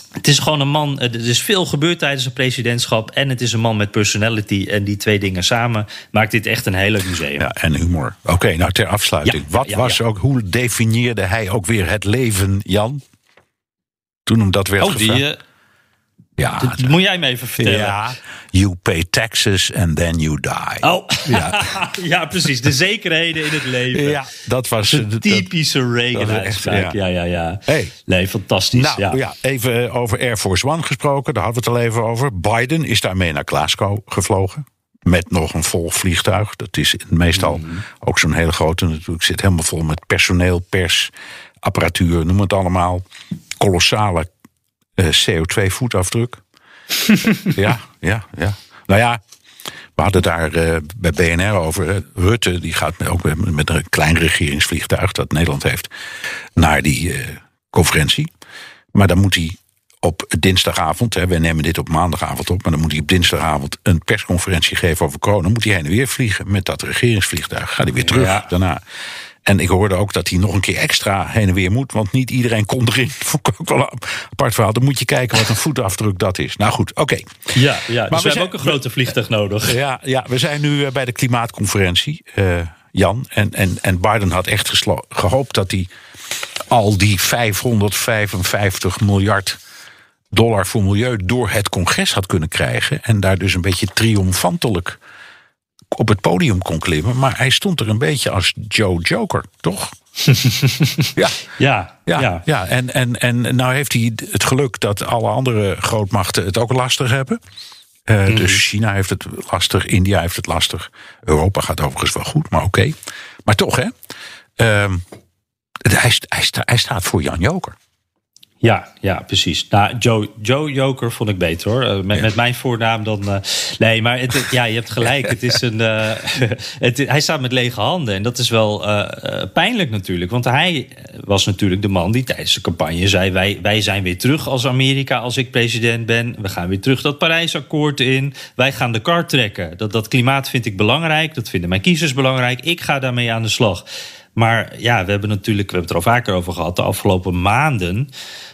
Het is gewoon een man, er is veel gebeurd tijdens een presidentschap en het is een man met personality. En die twee dingen samen maakt dit echt een heel leuk museum. Ja, en humor. Oké, nou ter afsluiting. Hoe definieerde hij ook weer het leven, Jan? Toen hem dat werd gevraagd. Dat moet jij me even vertellen. Ja, you pay taxes and then you die. Oh, ja, precies. De zekerheden in het leven. Ja, dat was een typische Reagan-uitspraak. Ja. Hey. Nee, fantastisch. Nou ja, even over Air Force One gesproken. Daar hadden we het al even over. Biden is daarmee naar Glasgow gevlogen. Met nog een vol vliegtuig. Dat is meestal ook zo'n hele grote. Natuurlijk zit helemaal vol met personeel, pers, apparatuur, noem het allemaal. Kolossale CO2-voetafdruk. Ja. Nou ja, we hadden daar bij BNR over. Rutte die gaat ook met een klein regeringsvliegtuig dat Nederland heeft naar die conferentie. Maar dan moet hij op dinsdagavond, we nemen dit op maandagavond op, maar dan moet hij op dinsdagavond een persconferentie geven over corona. Dan moet hij heen en weer vliegen met dat regeringsvliegtuig. Gaat hij weer terug daarna. En ik hoorde ook dat hij nog een keer extra heen en weer moet. Want niet iedereen kon erin. Vond ik ook wel een apart verhaal. Dan moet je kijken wat een voetafdruk dat is. Nou goed, oké. Ja, maar dus we hebben ook een grote vliegtuig nodig. Ja, we zijn nu bij de klimaatconferentie, Jan. En Biden had echt gehoopt dat hij al die $555 miljard voor milieu door het congres had kunnen krijgen. En daar dus een beetje triomfantelijk op het podium kon klimmen. Maar hij stond er een beetje als Joe Joker, toch? Ja. En nou heeft hij het geluk dat alle andere grootmachten het ook lastig hebben. Dus China heeft het lastig, India heeft het lastig. Europa gaat overigens wel goed, maar oké. Maar toch, hè? Hij staat voor Jan Joker. Ja, precies. Nou, Joe Joker vond ik beter, hoor. Met mijn voornaam dan. Nee, maar je hebt gelijk. Het is hij staat met lege handen. En dat is wel pijnlijk natuurlijk. Want hij was natuurlijk de man die tijdens de campagne zei: wij zijn weer terug als Amerika als ik president ben. We gaan weer terug dat Parijsakkoord in. Wij gaan de kar trekken. Dat klimaat vind ik belangrijk. Dat vinden mijn kiezers belangrijk. Ik ga daarmee aan de slag. Maar ja, we hebben het er al vaker over gehad. De afgelopen maanden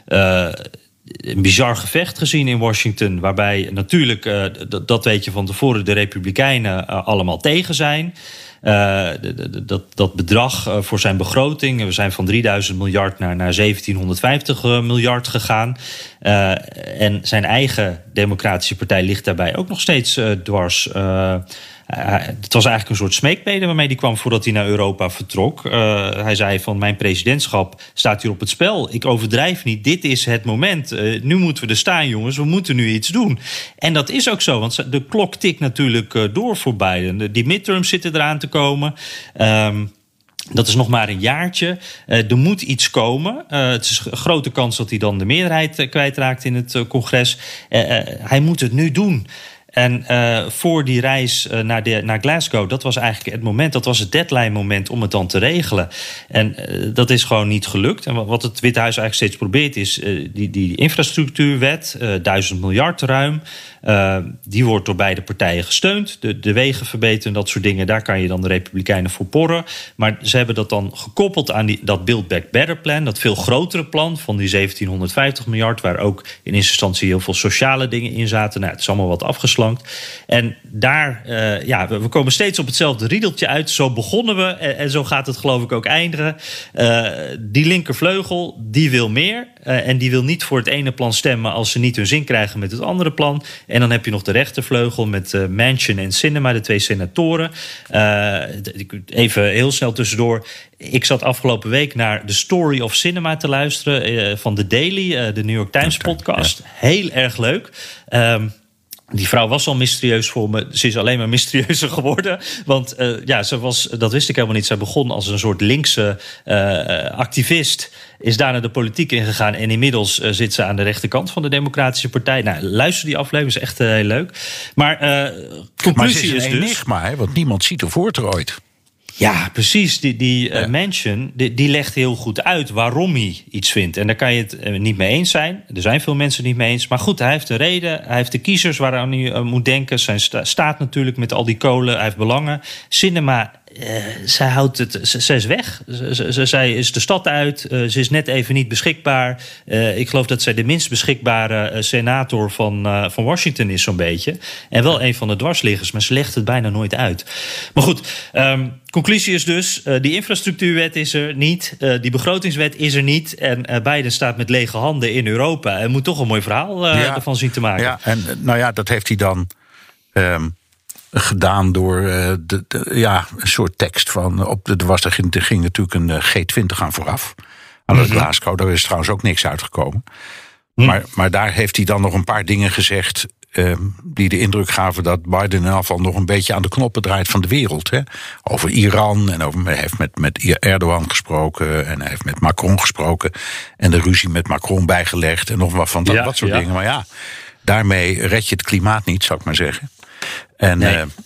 een bizar gevecht gezien in Washington. Waarbij natuurlijk, dat weet je van tevoren, de Republikeinen allemaal tegen zijn. Dat bedrag voor zijn begroting. We zijn van 3000 miljard naar 1750 miljard gegaan. En zijn eigen Democratische Partij ligt daarbij ook nog steeds dwars. Het was eigenlijk een soort smeekbede waarmee hij kwam voordat hij naar Europa vertrok. Hij zei van: mijn presidentschap staat hier op het spel. Ik overdrijf niet. Dit is het moment. Nu moeten we er staan, jongens. We moeten nu iets doen. En dat is ook zo, want de klok tikt natuurlijk door voor Biden. Die midterms zitten eraan te komen. Dat is nog maar een jaartje. Er moet iets komen. Het is een grote kans dat hij dan de meerderheid kwijtraakt in het congres. Hij moet het nu doen. En voor die reis naar Glasgow, dat was eigenlijk het moment, dat was het deadline moment om het dan te regelen. En dat is gewoon niet gelukt. En wat het Witte Huis eigenlijk steeds probeert is die infrastructuurwet, 1000 miljard ruim. Die wordt door beide partijen gesteund. De wegen verbeteren, dat soort dingen, daar kan je dan de Republikeinen voor porren. Maar ze hebben dat dan gekoppeld aan dat Build Back Better plan, dat veel grotere plan van die 1750 miljard, waar ook in eerste instantie heel veel sociale dingen in zaten. Nou, het is allemaal wat afgeslankt. En daar, we komen steeds op hetzelfde riedeltje uit. Zo begonnen we en zo gaat het geloof ik ook eindigen. Die linkervleugel, die wil meer. En die wil niet voor het ene plan stemmen als ze niet hun zin krijgen met het andere plan. En dan heb je nog de rechtervleugel met Manchin en Sinema, de twee senatoren. Even heel snel tussendoor. Ik zat afgelopen week naar The Story of Cinema te luisteren van The Daily, de New York Times podcast. Ja. Heel erg leuk. Die vrouw was al mysterieus voor me. Ze is alleen maar mysterieuzer geworden. Want ze was, dat wist ik helemaal niet. Zij begon als een soort linkse activist. Is daar naar de politiek ingegaan. En inmiddels zit ze aan de rechterkant van de Democratische Partij. Nou, luister die aflevering, is echt heel leuk. Maar conclusie maar is dus... enigma, hè? Want niemand ziet er voort er ooit. Ja, precies. Die Manchin, die legt heel goed uit waarom hij iets vindt. En daar kan je het niet mee eens zijn. Er zijn veel mensen niet mee eens. Maar goed, hij heeft een reden. Hij heeft de kiezers waaraan hij moet denken. Zijn staat natuurlijk met al die kolen. Hij heeft belangen. Sinema zij houdt het. Zij is weg. Zij is de stad uit. Ze is net even niet beschikbaar. Ik geloof dat zij de minst beschikbare senator van Washington is, zo'n beetje. En wel een van de dwarsliggers, maar ze legt het bijna nooit uit. Maar goed, conclusie is dus, die infrastructuurwet is er niet. Die begrotingswet is er niet. En Biden staat met lege handen in Europa. En moet toch een mooi verhaal ervan zien te maken. Ja, en dat heeft hij dan gedaan door een soort tekst van. Er ging natuurlijk een G20 aan vooraf. Aan het Glasgow, daar is trouwens ook niks uitgekomen. Maar daar heeft hij dan nog een paar dingen gezegd die de indruk gaven dat Biden in ieder geval nog een beetje aan de knoppen draait van de wereld. Hè? Over Iran en hij heeft met Erdogan gesproken en hij heeft met Macron gesproken en de ruzie met Macron bijgelegd en nog wat van dat soort dingen. Maar ja, daarmee red je het klimaat niet, zou ik maar zeggen. En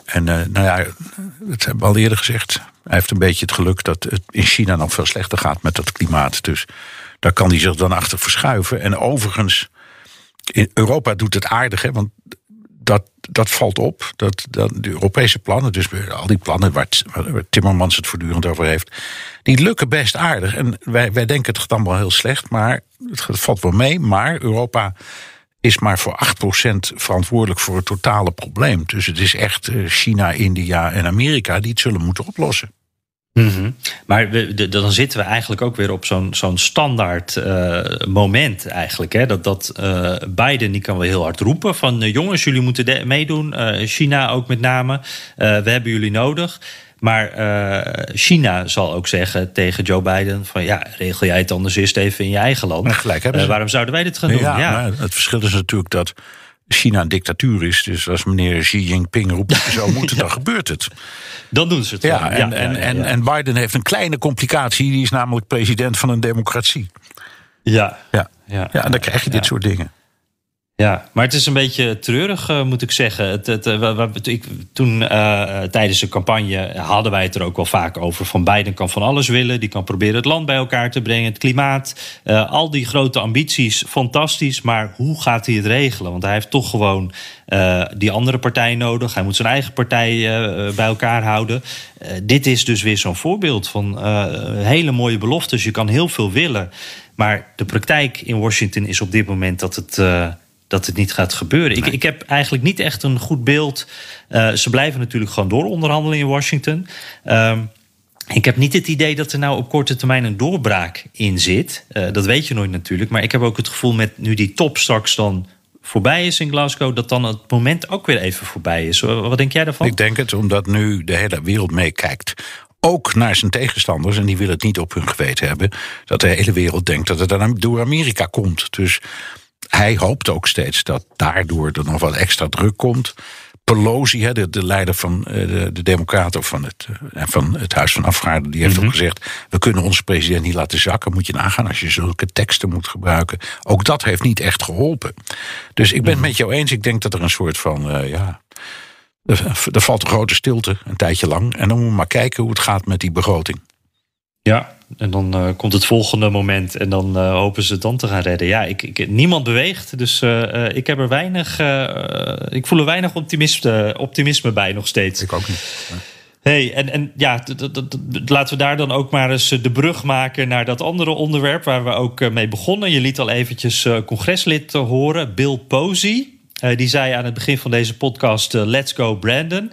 dat hebben we al eerder gezegd. Hij heeft een beetje het geluk dat het in China nog veel slechter gaat met dat klimaat. Dus daar kan hij zich dan achter verschuiven. En overigens, in Europa doet het aardig, hè, want dat valt op. Dat de Europese plannen, dus al die plannen waar Timmermans het voortdurend over heeft, die lukken best aardig. En wij denken het gaat allemaal heel slecht, maar het valt wel mee. Maar Europa is maar voor 8% verantwoordelijk voor het totale probleem. Dus het is echt China, India en Amerika die het zullen moeten oplossen. Mm-hmm. Maar dan zitten we eigenlijk ook weer op zo'n standaard moment eigenlijk. Hè? Dat Biden die kan wel heel hard roepen van jongens, jullie moeten meedoen. China ook met name. We hebben jullie nodig. Maar China zal ook zeggen tegen Joe Biden van regel jij het anders eerst even in je eigen land. Gelijk hebben ze. Waarom zouden wij dit gaan doen? Ja. Het verschil is natuurlijk dat China een dictatuur is. Dus als meneer Xi Jinping roept dat je zou moeten, dan gebeurt het. Dan doen ze het. En Biden heeft een kleine complicatie. Die is namelijk president van een democratie. Ja, en dan krijg je dit soort dingen. Ja, maar het is een beetje treurig, moet ik zeggen. Toen tijdens de campagne hadden wij het er ook wel vaak over. Van Biden kan van alles willen. Die kan proberen het land bij elkaar te brengen. Het klimaat. Al die grote ambities, fantastisch. Maar hoe gaat hij het regelen? Want hij heeft toch gewoon die andere partij nodig. Hij moet zijn eigen partij bij elkaar houden. Dit is dus weer zo'n voorbeeld van hele mooie beloftes. Je kan heel veel willen. Maar de praktijk in Washington is op dit moment dat het niet gaat gebeuren. Nee. Ik heb eigenlijk niet echt een goed beeld. Ze blijven natuurlijk gewoon dooronderhandelen in Washington. Ik heb niet het idee dat er nou op korte termijn een doorbraak in zit. Dat weet je nooit natuurlijk. Maar ik heb ook het gevoel met nu die top straks dan voorbij is in Glasgow, dat dan het moment ook weer even voorbij is. Wat denk jij daarvan? Ik denk het, omdat nu de hele wereld meekijkt. Ook naar zijn tegenstanders, en die willen het niet op hun geweten hebben, dat de hele wereld denkt dat het dan door Amerika komt. Dus hij hoopt ook steeds dat daardoor er nog wat extra druk komt. Pelosi, de leider van de Democraten of van het Huis van Afgevaardigden, die heeft ook gezegd: we kunnen onze president niet laten zakken. Moet je nagaan als je zulke teksten moet gebruiken. Ook dat heeft niet echt geholpen. Dus ik ben het met jou eens. Ik denk dat er een soort van er valt een grote stilte een tijdje lang. En dan moeten we maar kijken hoe het gaat met die begroting. Ja, en dan komt het volgende moment en dan hopen ze het dan te gaan redden. Ja, niemand beweegt, dus ik heb er weinig. Ik voel er weinig optimisme bij nog steeds. Ik ook niet. Hey, en laten we daar dan ook maar eens de brug maken naar dat andere onderwerp waar we ook mee begonnen. Je liet al eventjes congreslid horen, Bill Posey. Die zei aan het begin van deze podcast: let's go Brandon.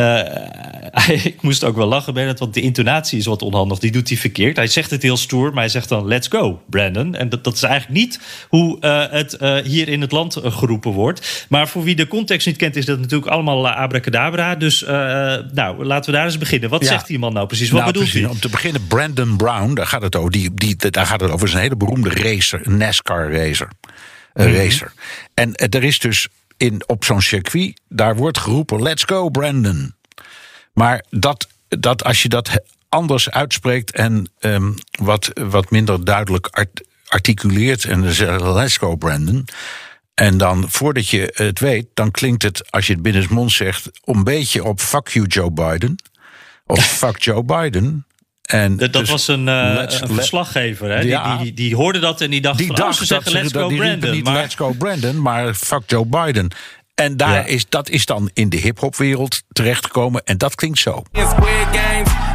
Ik moest ook wel lachen, Bernard, want de intonatie is wat onhandig. Die doet hij verkeerd. Hij zegt het heel stoer, maar hij zegt dan let's go Brandon. En dat is eigenlijk niet hoe het hier in het land geroepen wordt. Maar voor wie de context niet kent, is dat natuurlijk allemaal abracadabra. Dus laten we daar eens beginnen. Wat zegt die man nou precies? Wat bedoelt hij? Om te beginnen, Brandon Brown, daar gaat het over. Daar gaat het over. Is een hele beroemde racer, een NASCAR racer. Racer. En er is dus op zo'n circuit, daar wordt geroepen: let's go Brandon. Maar dat als je dat anders uitspreekt en wat minder duidelijk articuleert en dan zegt let's go Brandon, en dan voordat je het weet, dan klinkt het, als je het binnensmonds zegt, een beetje op fuck you Joe Biden of fuck Joe Biden. En dat dus was een verslaggever, hè? Die hoorde dat en die dacht ze zeggen let's go Brandon. Niet let's go Brandon, maar fuck Joe Biden. En dat is dan in de hip-hopwereld terechtgekomen en dat klinkt zo.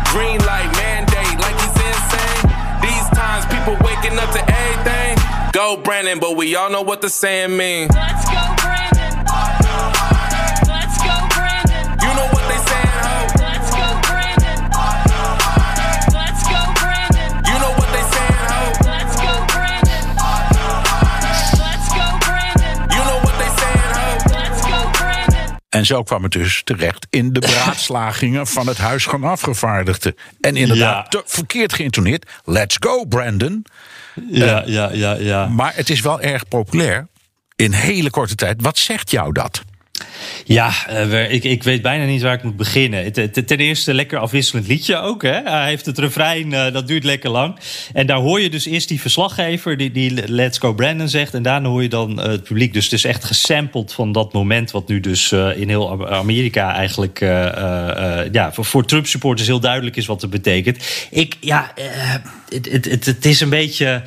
people waking up to everything. Go Brandon, but we all know what the saying mean. Let's go Brandon. Let's go Brandon. You know what they saying, ho? Let's go Brandon. Let's go Brandon. You know what they saying, ho? Let's go Brandon. Let's go Brandon. You know what they saying, ho? Let's go Brandon. En zo kwam het dus terecht in de beraadslagingen van het Huis van Afgevaardigden. En inderdaad, verkeerd geïntoneerd. Let's go, Brandon. Ja. Maar het is wel erg populair. In hele korte tijd. Wat zegt jou dat? Ja, ik weet bijna niet waar ik moet beginnen. Ten eerste lekker afwisselend liedje ook. Hè? Hij heeft het refrein, dat duurt lekker lang. En daar hoor je dus eerst die verslaggever die Let's Go Brandon zegt. En daarna hoor je dan het publiek. Dus het is echt gesampled van dat moment wat nu dus in heel Amerika eigenlijk voor Trump-supporters heel duidelijk is wat het betekent. Het is een beetje...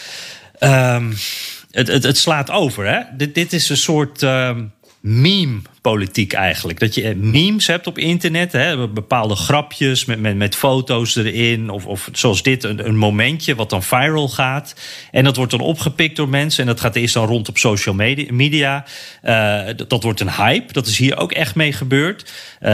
Het slaat over, hè? Dit is een soort... meme-politiek eigenlijk. Dat je memes hebt op internet, hè, bepaalde grapjes met foto's erin, of zoals dit, een momentje wat dan viral gaat. En dat wordt dan opgepikt door mensen en dat gaat eerst dan rond op social media. Dat wordt een hype. Dat is hier ook echt mee gebeurd.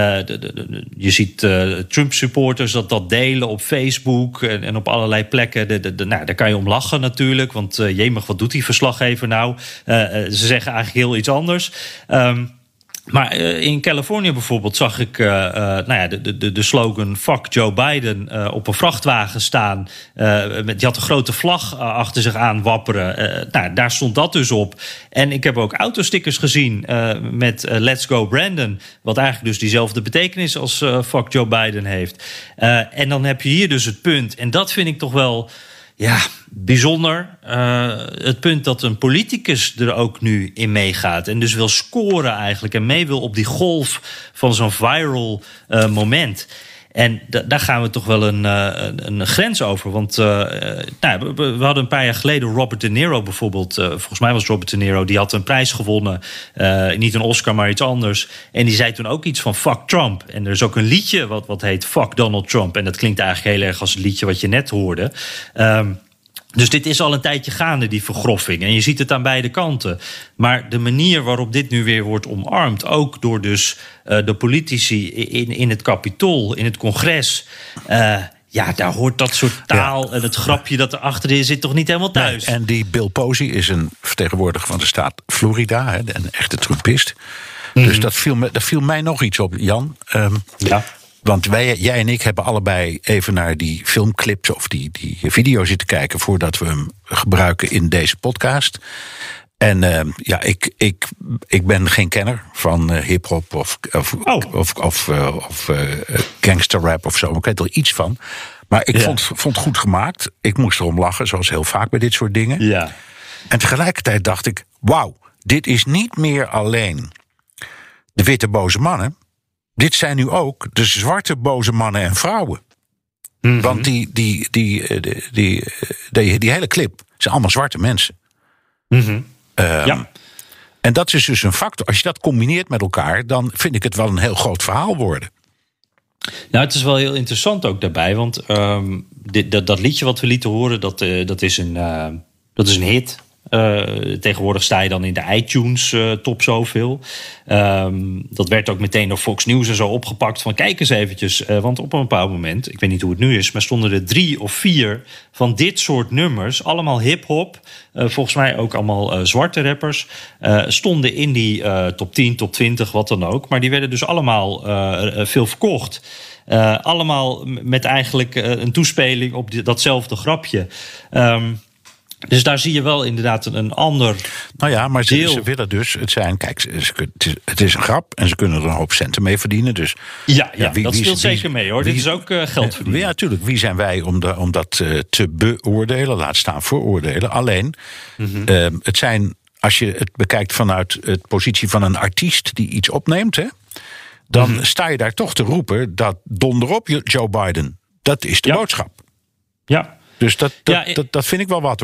Je ziet Trump-supporters dat delen op Facebook en op allerlei plekken. Daar kan je om lachen natuurlijk, want jemig, wat doet die verslaggever nou? Ze zeggen eigenlijk heel iets anders. Maar in Californië bijvoorbeeld zag ik de slogan Fuck Joe Biden op een vrachtwagen staan. Die had een grote vlag achter zich aan wapperen. Daar stond dat dus op. En ik heb ook autostickers gezien met Let's Go Brandon. Wat eigenlijk dus diezelfde betekenis als Fuck Joe Biden heeft. En dan heb je hier dus het punt. En dat vind ik toch wel... Ja, bijzonder. Het punt dat een politicus er ook nu in meegaat. En dus wil scoren eigenlijk. En mee wil op die golf van zo'n viral moment. En daar gaan we toch wel een grens over. Want we hadden een paar jaar geleden Robert De Niro bijvoorbeeld. Volgens mij was Robert De Niro. Die had een prijs gewonnen. Niet een Oscar, maar iets anders. En die zei toen ook iets van fuck Trump. En er is ook een liedje wat heet Fuck Donald Trump. En dat klinkt eigenlijk heel erg als het liedje wat je net hoorde. Dus dit is al een tijdje gaande, die vergroffing. En je ziet het aan beide kanten. Maar de manier waarop dit nu weer wordt omarmd... ook door dus de politici in het Capitool, in het congres... daar hoort dat soort taal en het grapje dat erachter zit toch niet helemaal thuis. Nee, en die Bill Posey is een vertegenwoordiger van de staat Florida, een echte Trumpist. Dus dat viel mij nog iets op, Jan. Want jij en ik hebben allebei even naar die filmclips of die video zitten kijken voordat we hem gebruiken in deze podcast. En ik ben geen kenner van hip-hop of gangsterrap of zo. Ik weet er iets van. Maar ik vond het goed gemaakt. Ik moest erom lachen, zoals heel vaak bij dit soort dingen. Ja. En tegelijkertijd dacht ik, wauw, dit is niet meer alleen de witte boze mannen. Dit zijn nu ook de zwarte boze mannen en vrouwen. Mm-hmm. Want die hele clip zijn allemaal zwarte mensen. Mm-hmm. En dat is dus een factor. Als je dat combineert met elkaar, dan vind ik het wel een heel groot verhaal worden. Nou, het is wel heel interessant ook daarbij. Want dat liedje wat we lieten horen, dat is een hit. Tegenwoordig sta je dan in de iTunes top zoveel. Dat werd ook meteen door Fox News en zo opgepakt. Van kijk eens eventjes. Want op een bepaald moment, ik weet niet hoe het nu is, maar stonden er 3 of 4 van dit soort nummers. Allemaal hip-hop. Volgens mij ook allemaal zwarte rappers. Stonden in die top 10, top 20, wat dan ook. Maar die werden dus allemaal veel verkocht. Allemaal met eigenlijk een toespeling op datzelfde grapje. Dus daar zie je wel inderdaad een ander. Nou ja, maar ze willen dus het zijn. Kijk, het is een grap en ze kunnen er een hoop centen mee verdienen. Dus dat speelt zeker mee hoor. Dit is ook geld verdienen. Ja, natuurlijk. Wie zijn wij om dat te beoordelen? Laat staan veroordelen. Alleen, het zijn, als je het bekijkt vanuit de positie van een artiest die iets opneemt, hè, dan sta je daar toch te roepen dat donder op Joe Biden. Dat is de boodschap. Ja. Dus dat vind ik wel wat hoor.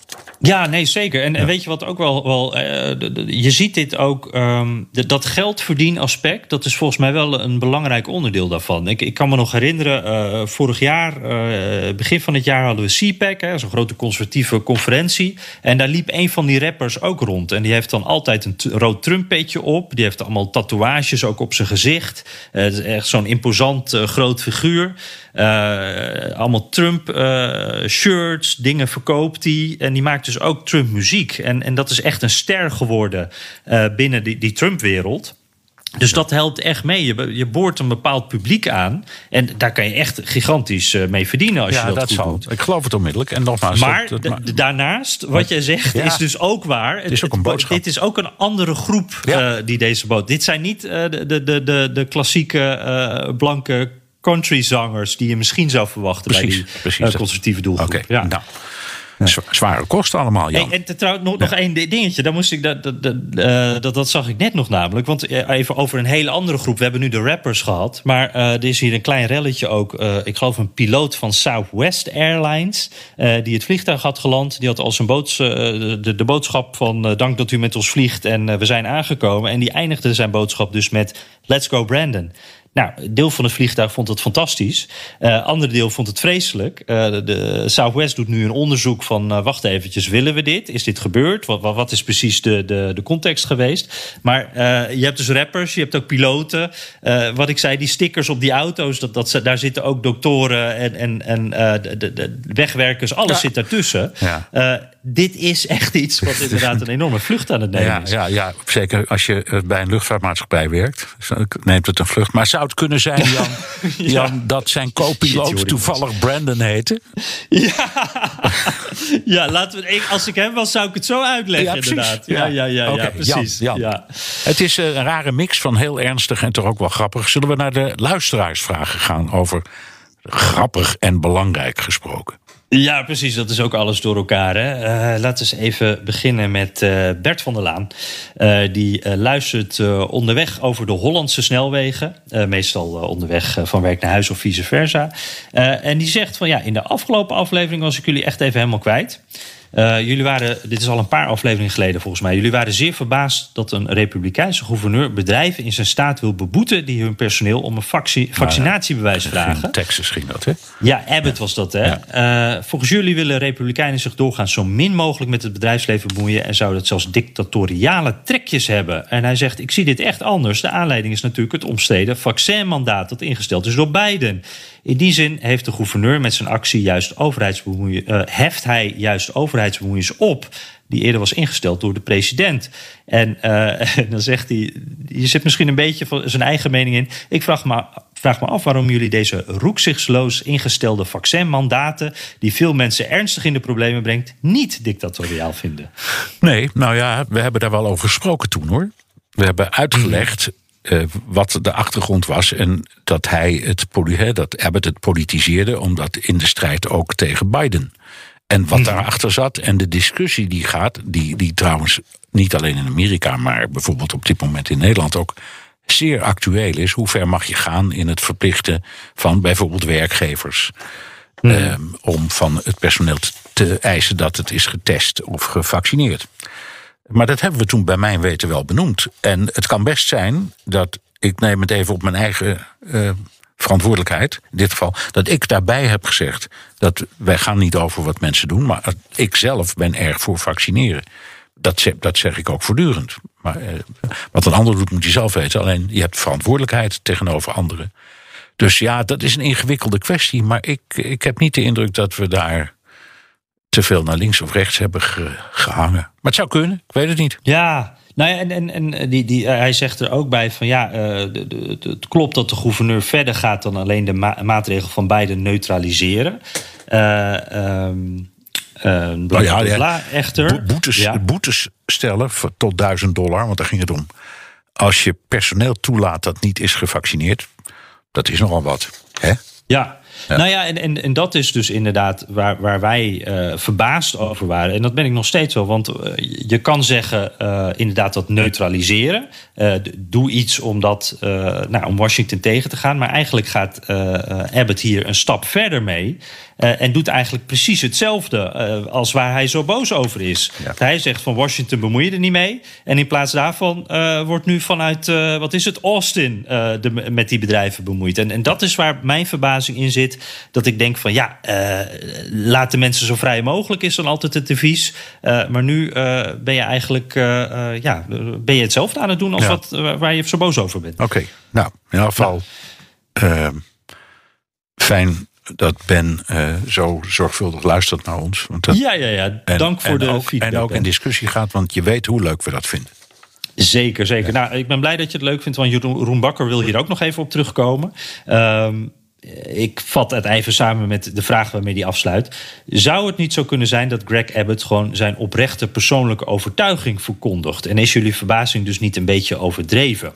Ja, nee, zeker. En weet je wat ook wel je ziet dit ook, dat geldverdienaspect, dat is volgens mij wel een belangrijk onderdeel daarvan. Ik kan me nog herinneren, vorig jaar, begin van het jaar hadden we CPAC, zo'n grote conservatieve conferentie. En daar liep een van die rappers ook rond. En die heeft dan altijd een rood Trump-petje op. Die heeft allemaal tatoeages ook op zijn gezicht. Het is echt zo'n imposant groot figuur. Allemaal Trump-shirts, dingen verkoopt hij. En die maakt dus ook Trump-muziek. En dat is echt een ster geworden binnen die Trump-wereld. Dus dat helpt echt mee. Je boort een bepaald publiek aan. En daar kan je echt gigantisch mee verdienen als je dat goed doet. Ik geloof het onmiddellijk. En nogmaals, maar daarnaast, wat jij zegt, is dus ook waar. Het is ook een boodschap. Dit is ook een andere groep die deze boodschap. Dit zijn niet de klassieke blanke countryzangers die je misschien zou verwachten bij die conservatieve doelgroep. Okay. Ja. Nou. Zware kosten allemaal, Jan. En trouwens nog één dingetje. Daar moest ik dat zag ik net nog namelijk. Want even over een hele andere groep. We hebben nu de rappers gehad. Maar er is hier een klein relletje ook. Ik geloof een piloot van Southwest Airlines. Die het vliegtuig had geland. Die had al zijn de boodschap van dank dat u met ons vliegt. En we zijn aangekomen. En die eindigde zijn boodschap dus met Let's go Brandon. Nou, deel van het vliegtuig vond het fantastisch. Ander deel vond het vreselijk. De Southwest doet nu een onderzoek van wacht eventjes, willen we dit? Is dit gebeurd? Wat is precies de context geweest? Maar je hebt dus rappers, je hebt ook piloten. Wat ik zei, die stickers op die auto's, daar zitten ook doktoren en de wegwerkers. Alles zit daartussen. Ja. Dit is echt iets wat inderdaad een enorme vlucht aan het nemen is. Ja, zeker als je bij een luchtvaartmaatschappij werkt. Neemt het een vlucht. Maar zou het kunnen zijn, Jan, dat zijn co-piloot toevallig Brandon heette? Ja, als ik hem was, zou ik het zo uitleggen, inderdaad. Ja, precies. Jan. Ja. Het is een rare mix van heel ernstig en toch ook wel grappig. Zullen we naar de luisteraarsvragen gaan over grappig en belangrijk gesproken? Ja, precies. Dat is ook alles door elkaar. Hè? Laten we eens even beginnen met Bert van der Laan. Die luistert onderweg over de Hollandse snelwegen. Meestal onderweg van werk naar huis of vice versa. En die zegt van in de afgelopen aflevering was ik jullie echt even helemaal kwijt. Jullie waren, dit is al een paar afleveringen geleden volgens mij, jullie waren zeer verbaasd dat een republikeinse gouverneur bedrijven in zijn staat wil beboeten die hun personeel om een vaccinatiebewijs vragen. In Texas ging dat, hè? Ja, Abbott was dat, hè? Ja. Volgens jullie willen republikeinen zich doorgaans zo min mogelijk met het bedrijfsleven bemoeien en zouden het zelfs dictatoriale trekjes hebben. En hij zegt, ik zie dit echt anders. De aanleiding is natuurlijk het omstreden vaccinmandaat dat ingesteld is door Biden. In die zin heeft de gouverneur met zijn actie juist heft hij juist overheidsbemoeienis op die eerder was ingesteld door de president. En dan zegt hij, je zit misschien een beetje van zijn eigen mening in. Ik vraag me af waarom jullie deze roekzichtsloos ingestelde vaccinmandaten die veel mensen ernstig in de problemen brengt, niet dictatoriaal vinden. Nee, nou ja, we hebben daar wel over gesproken toen, hoor. We hebben uitgelegd wat de achtergrond was en dat dat Abbott het politiseerde, omdat in de strijd ook tegen Biden. En wat daarachter zat en de discussie die gaat, die trouwens niet alleen in Amerika, maar bijvoorbeeld op dit moment in Nederland ook zeer actueel is. Hoe ver mag je gaan in het verplichten van bijvoorbeeld werkgevers om van het personeel te eisen dat het is getest of gevaccineerd. Maar dat hebben we toen bij mijn weten wel benoemd. En het kan best zijn dat, ik neem het even op mijn eigen verantwoordelijkheid, in dit geval, dat ik daarbij heb gezegd dat wij gaan niet over wat mensen doen, maar ik zelf ben erg voor vaccineren. Dat zeg ik ook voortdurend. Maar wat een ander doet, moet je zelf weten. Alleen, je hebt verantwoordelijkheid tegenover anderen. Dus ja, dat is een ingewikkelde kwestie, maar ik heb niet de indruk dat we daar te veel naar links of rechts hebben gehangen. Maar het zou kunnen, ik weet het niet. Ja, nou ja, en hij zegt er ook bij van het klopt dat de gouverneur verder gaat dan alleen de maatregel van Biden neutraliseren. Echter. Boetes stellen tot $1000, want daar ging het om. Als je personeel toelaat dat niet is gevaccineerd, dat is nogal wat, hè? Ja. Ja. Nou ja, en dat is dus inderdaad waar wij verbaasd over waren. En dat ben ik nog steeds wel. Want je kan zeggen, inderdaad dat neutraliseren. Doe iets om Washington tegen te gaan. Maar eigenlijk gaat Abbott hier een stap verder mee. En doet eigenlijk precies hetzelfde als waar hij zo boos over is. Ja. Hij zegt van Washington bemoei je er niet mee. En in plaats daarvan wordt nu vanuit, Austin met die bedrijven bemoeid. En dat is waar mijn verbazing in zit. Dat ik denk van laat de mensen zo vrij mogelijk is dan altijd het devies. Maar nu ben je eigenlijk ben je hetzelfde aan het doen als waar je zo boos over bent. Oké. Nou, in ieder geval fijn dat Ben zo zorgvuldig luistert naar ons. Want dat, dank voor de feedback. En ook in discussie gaat, want je weet hoe leuk we dat vinden. Zeker. Ja. Nou, ik ben blij dat je het leuk vindt, want Jeroen Bakker wil hier ook nog even op terugkomen. Ik vat het even samen met de vraag waarmee hij afsluit. Zou het niet zo kunnen zijn dat Greg Abbott gewoon zijn oprechte persoonlijke overtuiging verkondigt? En is jullie verbazing dus niet een beetje overdreven?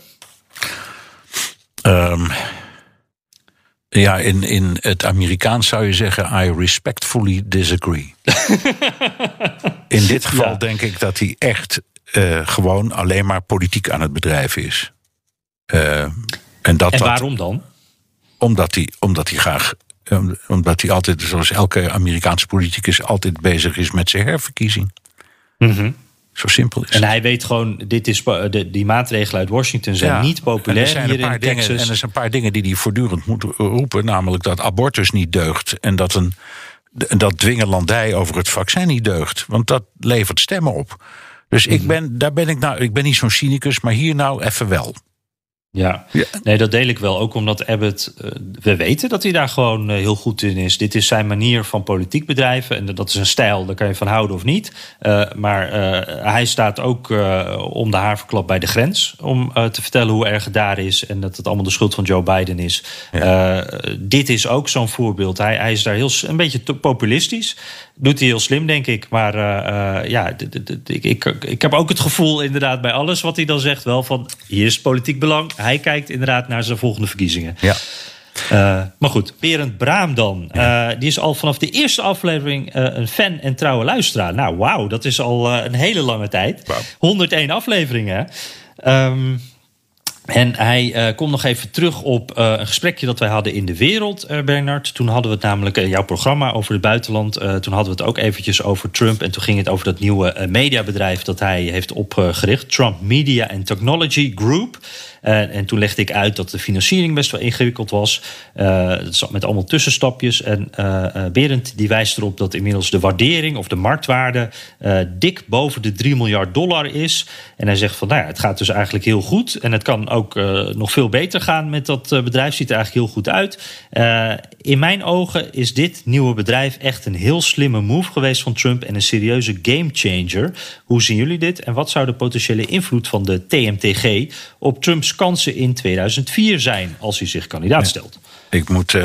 Ja, in het Amerikaans zou je zeggen, I respectfully disagree. In dit geval denk ik dat hij echt gewoon alleen maar politiek aan het bedrijven is. En waarom dan? Omdat hij altijd, zoals elke Amerikaanse politicus, altijd bezig is met zijn herverkiezing. Mm-hmm. Zo simpel is het. En hij weet gewoon, die maatregelen uit Washington zijn niet populair hier in Texas. En er zijn een paar dingen die hij voortdurend moet roepen. Namelijk dat abortus niet deugt. En dat dwingelandij over het vaccin niet deugt. Want dat levert stemmen op. Dus ik ben niet zo'n cynicus, maar hier nou even wel. Ja, nee, dat deel ik wel. Ook omdat Abbott, we weten dat hij daar gewoon heel goed in is. Dit is zijn manier van politiek bedrijven. En dat is een stijl, daar kan je van houden of niet. Maar hij staat ook om de haverklap bij de grens. Om te vertellen hoe erg het daar is. En dat het allemaal de schuld van Joe Biden is. Ja. Dit is ook zo'n voorbeeld. Hij is daar een beetje populistisch. Doet hij heel slim, denk ik. Maar ik heb ook het gevoel inderdaad bij alles wat hij dan zegt wel van hier is politiek belang. Hij kijkt inderdaad naar zijn volgende verkiezingen. Ja. Maar goed, Berend Braam dan. Die is al vanaf de eerste aflevering een fan en trouwe luisteraar. Nou, wauw, dat is al een hele lange tijd. Wow. 101 afleveringen. En hij komt nog even terug op een gesprekje dat wij hadden in De Wereld, Bernard. Toen hadden we het namelijk, jouw programma over het buitenland. Toen hadden we het ook eventjes over Trump. En toen ging het over dat nieuwe mediabedrijf dat hij heeft opgericht. Trump Media and Technology Group. En toen legde ik uit dat de financiering best wel ingewikkeld was. Dat zat met allemaal tussenstapjes. En Berend die wijst erop dat inmiddels de waardering of de marktwaarde dik boven de $3 miljard is. En hij zegt van, het gaat dus eigenlijk heel goed. En het kan ook nog veel beter gaan met dat bedrijf. Ziet er eigenlijk heel goed uit. In mijn ogen is dit nieuwe bedrijf echt een heel slimme move geweest van Trump en een serieuze gamechanger. Hoe zien jullie dit? En wat zou de potentiële invloed van de TMTG op Trumps kansen in 2004 zijn als hij zich kandidaat stelt? Ik moet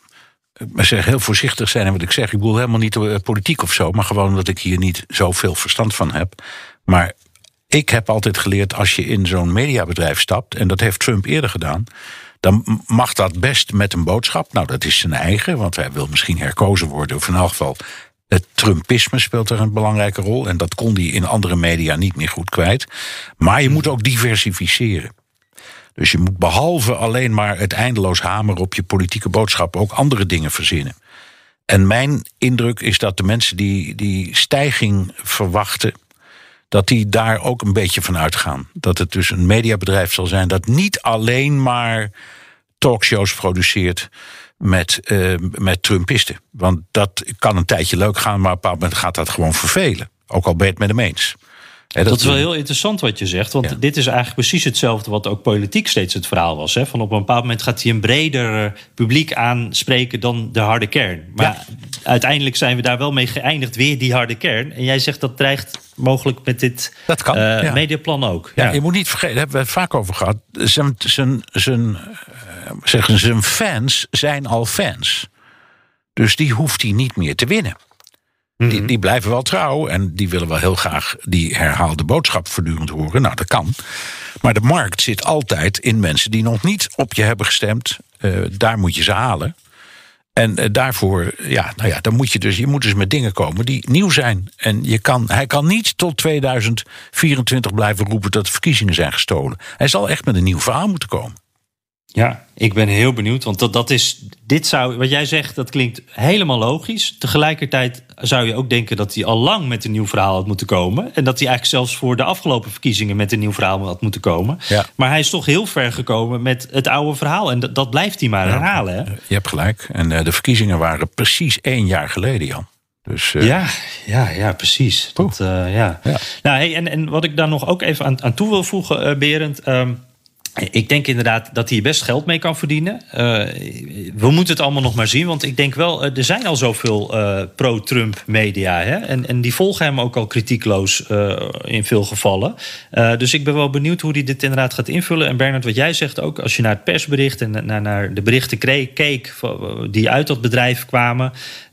heel voorzichtig zijn in wat ik zeg. Ik bedoel helemaal niet politiek of zo, maar gewoon omdat ik hier niet zoveel verstand van heb. Maar ik heb altijd geleerd, als je in zo'n mediabedrijf stapt, en dat heeft Trump eerder gedaan, dan mag dat best met een boodschap. Nou, dat is zijn eigen, want hij wil misschien herkozen worden. Of in elk geval, het Trumpisme speelt er een belangrijke rol. En dat kon hij in andere media niet meer goed kwijt. Maar je moet ook diversificeren. Dus je moet behalve alleen maar het eindeloos hameren op je politieke boodschap ook andere dingen verzinnen. En mijn indruk is dat de mensen die stijging verwachten, dat die daar ook een beetje van uitgaan. Dat het dus een mediabedrijf zal zijn dat niet alleen maar talkshows produceert met Trumpisten. Want dat kan een tijdje leuk gaan, maar op een bepaald moment gaat dat gewoon vervelen. Ook al ben je het met hem eens. Dat is wel heel interessant wat je zegt. Want dit is eigenlijk precies hetzelfde wat ook politiek steeds het verhaal was. Hè? Van op een bepaald moment gaat hij een breder publiek aanspreken dan de harde kern. Maar uiteindelijk zijn we daar wel mee geëindigd, weer die harde kern. En jij zegt dat dreigt mogelijk met dit mediaplan ook. Ja, je moet niet vergeten, daar hebben we het vaak over gehad. Zijn fans zijn al fans. Dus die hoeft hij niet meer te winnen. Mm-hmm. Die blijven wel trouw en die willen wel heel graag die herhaalde boodschap voortdurend horen. Nou, dat kan. Maar de markt zit altijd in mensen die nog niet op je hebben gestemd. Daar moet je ze halen. En daarvoor, dan moet je moet dus met dingen komen die nieuw zijn. En hij kan niet tot 2024 blijven roepen dat de verkiezingen zijn gestolen. Hij zal echt met een nieuw verhaal moeten komen. Ja, ik ben heel benieuwd, want wat jij zegt, dat klinkt helemaal logisch. Tegelijkertijd zou je ook denken dat hij al lang met een nieuw verhaal had moeten komen. En dat hij eigenlijk zelfs voor de afgelopen verkiezingen met een nieuw verhaal had moeten komen. Ja. Maar hij is toch heel ver gekomen met het oude verhaal. En dat blijft hij maar herhalen. Hè? Je hebt gelijk. En de verkiezingen waren precies 1 jaar geleden, Jan. Dus, ja, precies. Ja. Nou, en wat ik daar nog ook even aan toe wil voegen, Berend. Ik denk inderdaad dat hij best geld mee kan verdienen. We moeten het allemaal nog maar zien. Want ik denk wel, er zijn al zoveel pro-Trump media. Hè? En die volgen hem ook al kritiekloos in veel gevallen. Dus ik ben wel benieuwd hoe hij dit inderdaad gaat invullen. En Bernard, wat jij zegt ook, als je naar het persbericht en naar de berichten keek die uit dat bedrijf kwamen,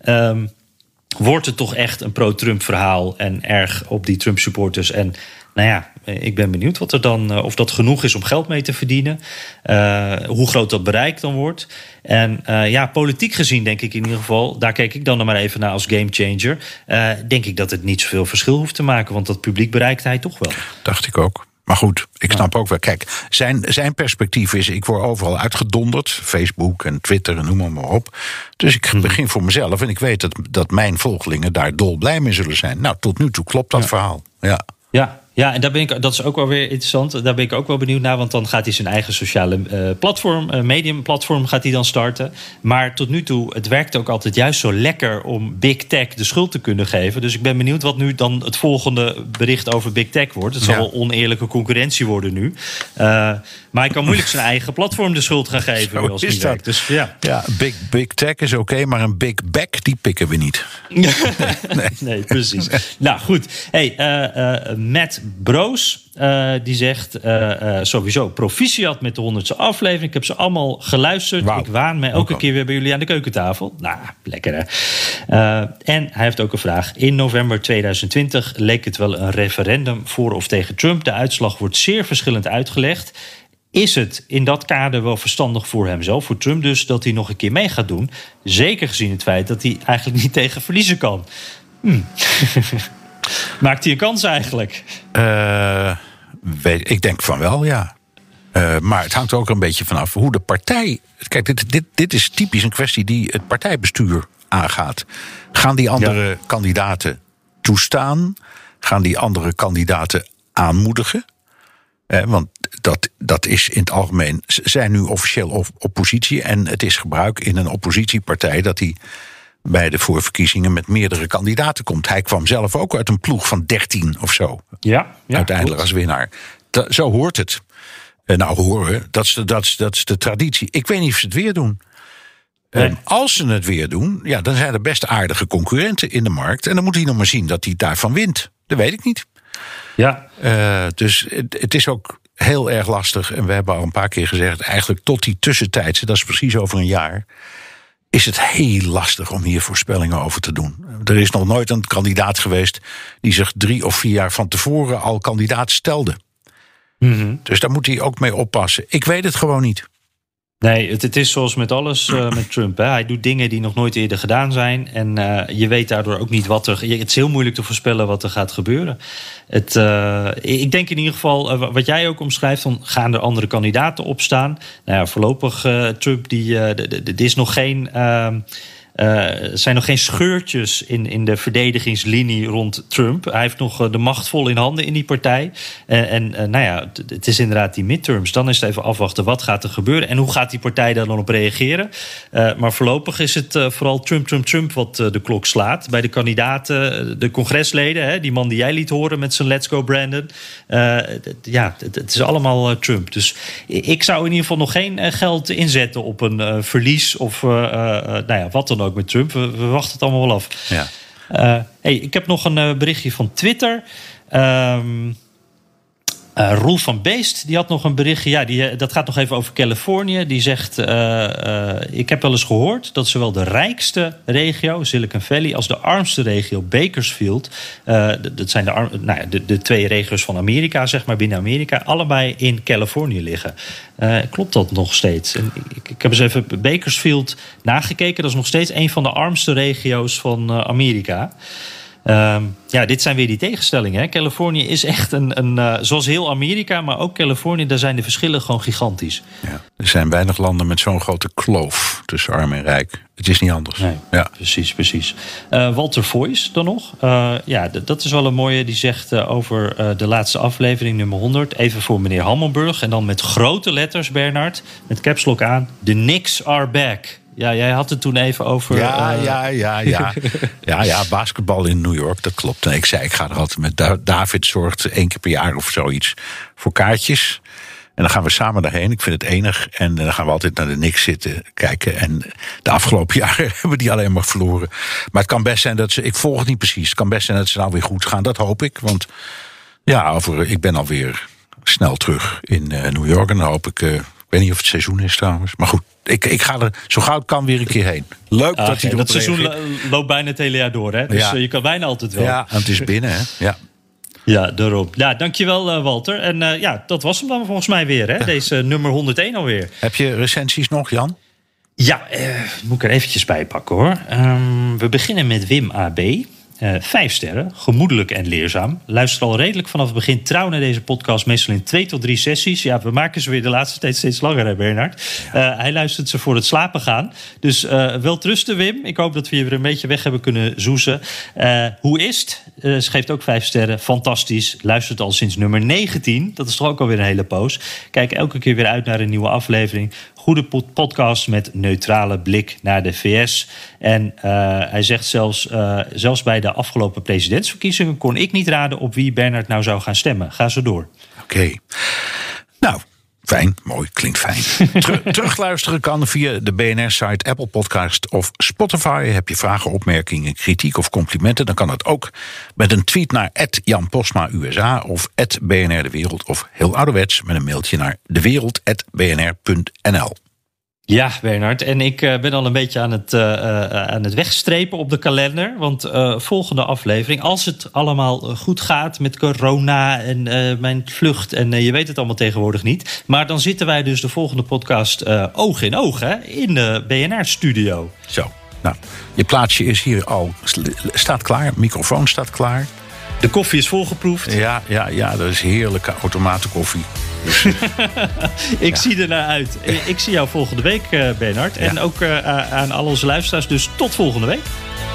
wordt het toch echt een pro-Trump verhaal en erg op die Trump supporters. En nou ja, ik ben benieuwd wat er dan, of dat genoeg is om geld mee te verdienen. Hoe groot dat bereik dan wordt. En politiek gezien denk ik in ieder geval, daar keek ik dan maar even naar als gamechanger. Denk ik dat het niet zoveel verschil hoeft te maken, want dat publiek bereikt hij toch wel. Dacht ik ook. Maar goed, ik snap ook wel. Kijk, zijn perspectief is, ik word overal uitgedonderd. Facebook en Twitter en noem maar op. Dus ik begin voor mezelf en ik weet dat mijn volgelingen daar dolblij mee zullen zijn. Nou, tot nu toe klopt dat verhaal. Ja, en dat is ook wel weer interessant. Daar ben ik ook wel benieuwd naar. Want dan gaat hij zijn eigen sociale platform, mediumplatform gaat hij dan starten. Maar tot nu toe, het werkt ook altijd juist zo lekker om Big Tech de schuld te kunnen geven. Dus ik ben benieuwd wat nu dan het volgende bericht over Big Tech wordt. Het zal wel oneerlijke concurrentie worden nu. Maar hij kan moeilijk zijn eigen platform de schuld gaan geven. Zo als is het dat. werkt. Dus, ja. Big Tech is oké, maar een Big Back, die pikken we niet. Nee, precies. Nou, goed. Matt Broos, die zegt sowieso proficiat met de 100ste aflevering. Ik heb ze allemaal geluisterd. Wow. Ik waan mij elke keer weer bij jullie aan de keukentafel. Nou, lekker hè. En hij heeft ook een vraag. In november 2020 leek het wel een referendum voor of tegen Trump. De uitslag wordt zeer verschillend uitgelegd. Is het in dat kader wel verstandig voor hemzelf, voor Trump dus, dat hij nog een keer mee gaat doen? Zeker gezien het feit dat hij eigenlijk niet tegen verliezen kan. Maakt hij een kans eigenlijk? Ik denk van wel, ja. Maar het hangt er ook een beetje vanaf hoe de partij... Kijk, dit is typisch een kwestie die het partijbestuur aangaat. Gaan die andere kandidaten toestaan? Gaan die andere kandidaten aanmoedigen? Want dat is in het algemeen... Ze zijn nu officieel oppositie en het is gebruik in een oppositiepartij dat die bij de voorverkiezingen met meerdere kandidaten komt. Hij kwam zelf ook uit een ploeg van 13 of zo. Ja, uiteindelijk als winnaar. Zo hoort het. Horen, dat is de traditie. Ik weet niet of ze het weer doen. Nee. Als ze het weer doen, dan zijn er best aardige concurrenten in de markt. En dan moet hij nog maar zien dat hij daarvan wint. Dat weet ik niet. Ja. Dus het is ook heel erg lastig. En we hebben al een paar keer gezegd, eigenlijk tot die tussentijdse, dat is precies over een jaar, is het heel lastig om hier voorspellingen over te doen. Er is nog nooit een kandidaat geweest die zich 3 of 4 jaar van tevoren al kandidaat stelde. Mm-hmm. Dus daar moet hij ook mee oppassen. Ik weet het gewoon niet. Nee, het is zoals met alles met Trump. Hè. Hij doet dingen die nog nooit eerder gedaan zijn. En je weet daardoor ook niet wat er... Het is heel moeilijk te voorspellen wat er gaat gebeuren. Ik denk in ieder geval, wat jij ook omschrijft, dan gaan er andere kandidaten opstaan. Nou ja, voorlopig Trump, er is nog geen... Er zijn nog geen scheurtjes in de verdedigingslinie rond Trump. Hij heeft nog de macht vol in handen in die partij. Het is inderdaad die midterms. Dan is het even afwachten wat gaat er gebeuren en hoe gaat die partij daar dan op reageren. Maar voorlopig is het vooral Trump wat de klok slaat. Bij de kandidaten, de congresleden, hè, die man die jij liet horen met zijn Let's Go Brandon. Het is allemaal Trump. Dus ik zou in ieder geval nog geen geld inzetten op een verlies of wat dan ook met Trump. We wachten het allemaal wel af. Ja. Ik heb nog een berichtje van Twitter. Roel van Beest die had nog een berichtje. Ja, dat gaat nog even over Californië. Die zegt, ik heb wel eens gehoord dat zowel de rijkste regio, Silicon Valley, als de armste regio, Bakersfield, dat zijn de 2 regio's van Amerika, zeg maar, binnen Amerika, allebei in Californië liggen. Klopt dat nog steeds? En ik heb eens even Bakersfield nagekeken. Dat is nog steeds een van de armste regio's van Amerika. Dit zijn weer die tegenstellingen. Hè? Californië is echt zoals heel Amerika, maar ook Californië, daar zijn de verschillen gewoon gigantisch. Ja, er zijn weinig landen met zo'n grote kloof tussen arm en rijk. Het is niet anders. Nee, ja. Precies. Walter Voice dan nog. Dat is wel een mooie. Die zegt over de laatste aflevering, nummer 100. Even voor meneer Hammelburg. En dan met grote letters, Bernard. Met caps lock aan. The Knicks are back. Ja, jij had het toen even over... Ja, basketbal in New York, dat klopt. En ik zei, ik ga er altijd met David zorgt 1 keer per jaar of zoiets voor kaartjes. En dan gaan we samen daarheen. Ik vind het enig. En dan gaan we altijd naar de Knicks zitten kijken. En de afgelopen jaren hebben die alleen maar verloren. Maar het kan best zijn dat ze... Ik volg het niet precies. Het kan best zijn dat ze nou weer goed gaan. Dat hoop ik. Want ik ben alweer snel terug in New York. En dan hoop ik... Ik weet niet of het seizoen is trouwens. Maar goed, ik ga er zo gauw ik kan weer een keer heen. Leuk dat hij dat seizoen loopt bijna het hele jaar door, hè? Dus je kan bijna altijd wel. Ja, en het is binnen, hè? Ja. Ja, daarom. Ja, dankjewel Walter. En dat was hem dan volgens mij weer, hè? Ja. Deze nummer 101 alweer. Heb je recensies nog, Jan? Ja, moet ik er eventjes bij pakken, hoor. We beginnen met Wim AB. 5 sterren, gemoedelijk en leerzaam. Luister al redelijk vanaf het begin trouw naar deze podcast, meestal in 2 tot 3 sessies. Ja, we maken ze weer de laatste tijd steeds langer, hè Bernard? Hij luistert ze voor het slapen gaan. Dus wel trusten, Wim. Ik hoop dat we je weer een beetje weg hebben kunnen zoezen. Hoe is het? Ze geeft ook 5 sterren. Fantastisch. Luistert al sinds nummer 19. Dat is toch ook alweer een hele poos. Kijk elke keer weer uit naar een nieuwe aflevering. Goede podcast met neutrale blik naar de VS. En hij zegt zelfs bij de afgelopen presidentsverkiezingen kon ik niet raden op wie Bernard nou zou gaan stemmen. Ga zo door. Oké. Nou, fijn. Mooi. Klinkt fijn. Terugluisteren kan via de BNR-site, Apple Podcast of Spotify. Heb je vragen, opmerkingen, kritiek of complimenten? Dan kan het ook met een tweet naar @JanPostma_USA of @BNR De Wereld. Of heel ouderwets met een mailtje naar dewereld@bnr.nl. Ja, Bernard. En ik ben al een beetje aan het wegstrepen op de kalender. Want volgende aflevering, als het allemaal goed gaat met corona en mijn vlucht... en je weet het allemaal tegenwoordig niet... maar dan zitten wij dus de volgende podcast oog in oog, hè, in de BNR-studio. Zo, nou, je plaatsje is hier al, staat klaar, microfoon staat klaar. De koffie is volgeproefd. Ja, dat is heerlijke automatenkoffie. Dus, ik zie er naar uit. Ik zie jou volgende week, Bernard. En ook aan al onze luisteraars. Dus tot volgende week.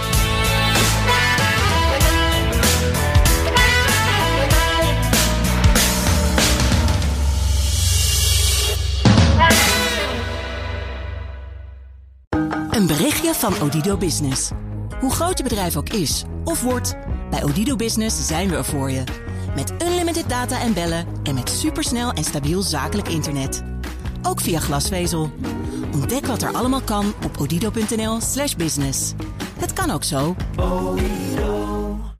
Een berichtje van Odido Business. Hoe groot je bedrijf ook is of wordt, bij Odido Business zijn we er voor je. Met unlimited data en bellen en met supersnel en stabiel zakelijk internet. Ook via glasvezel. Ontdek wat er allemaal kan op odido.nl/business. Het kan ook zo.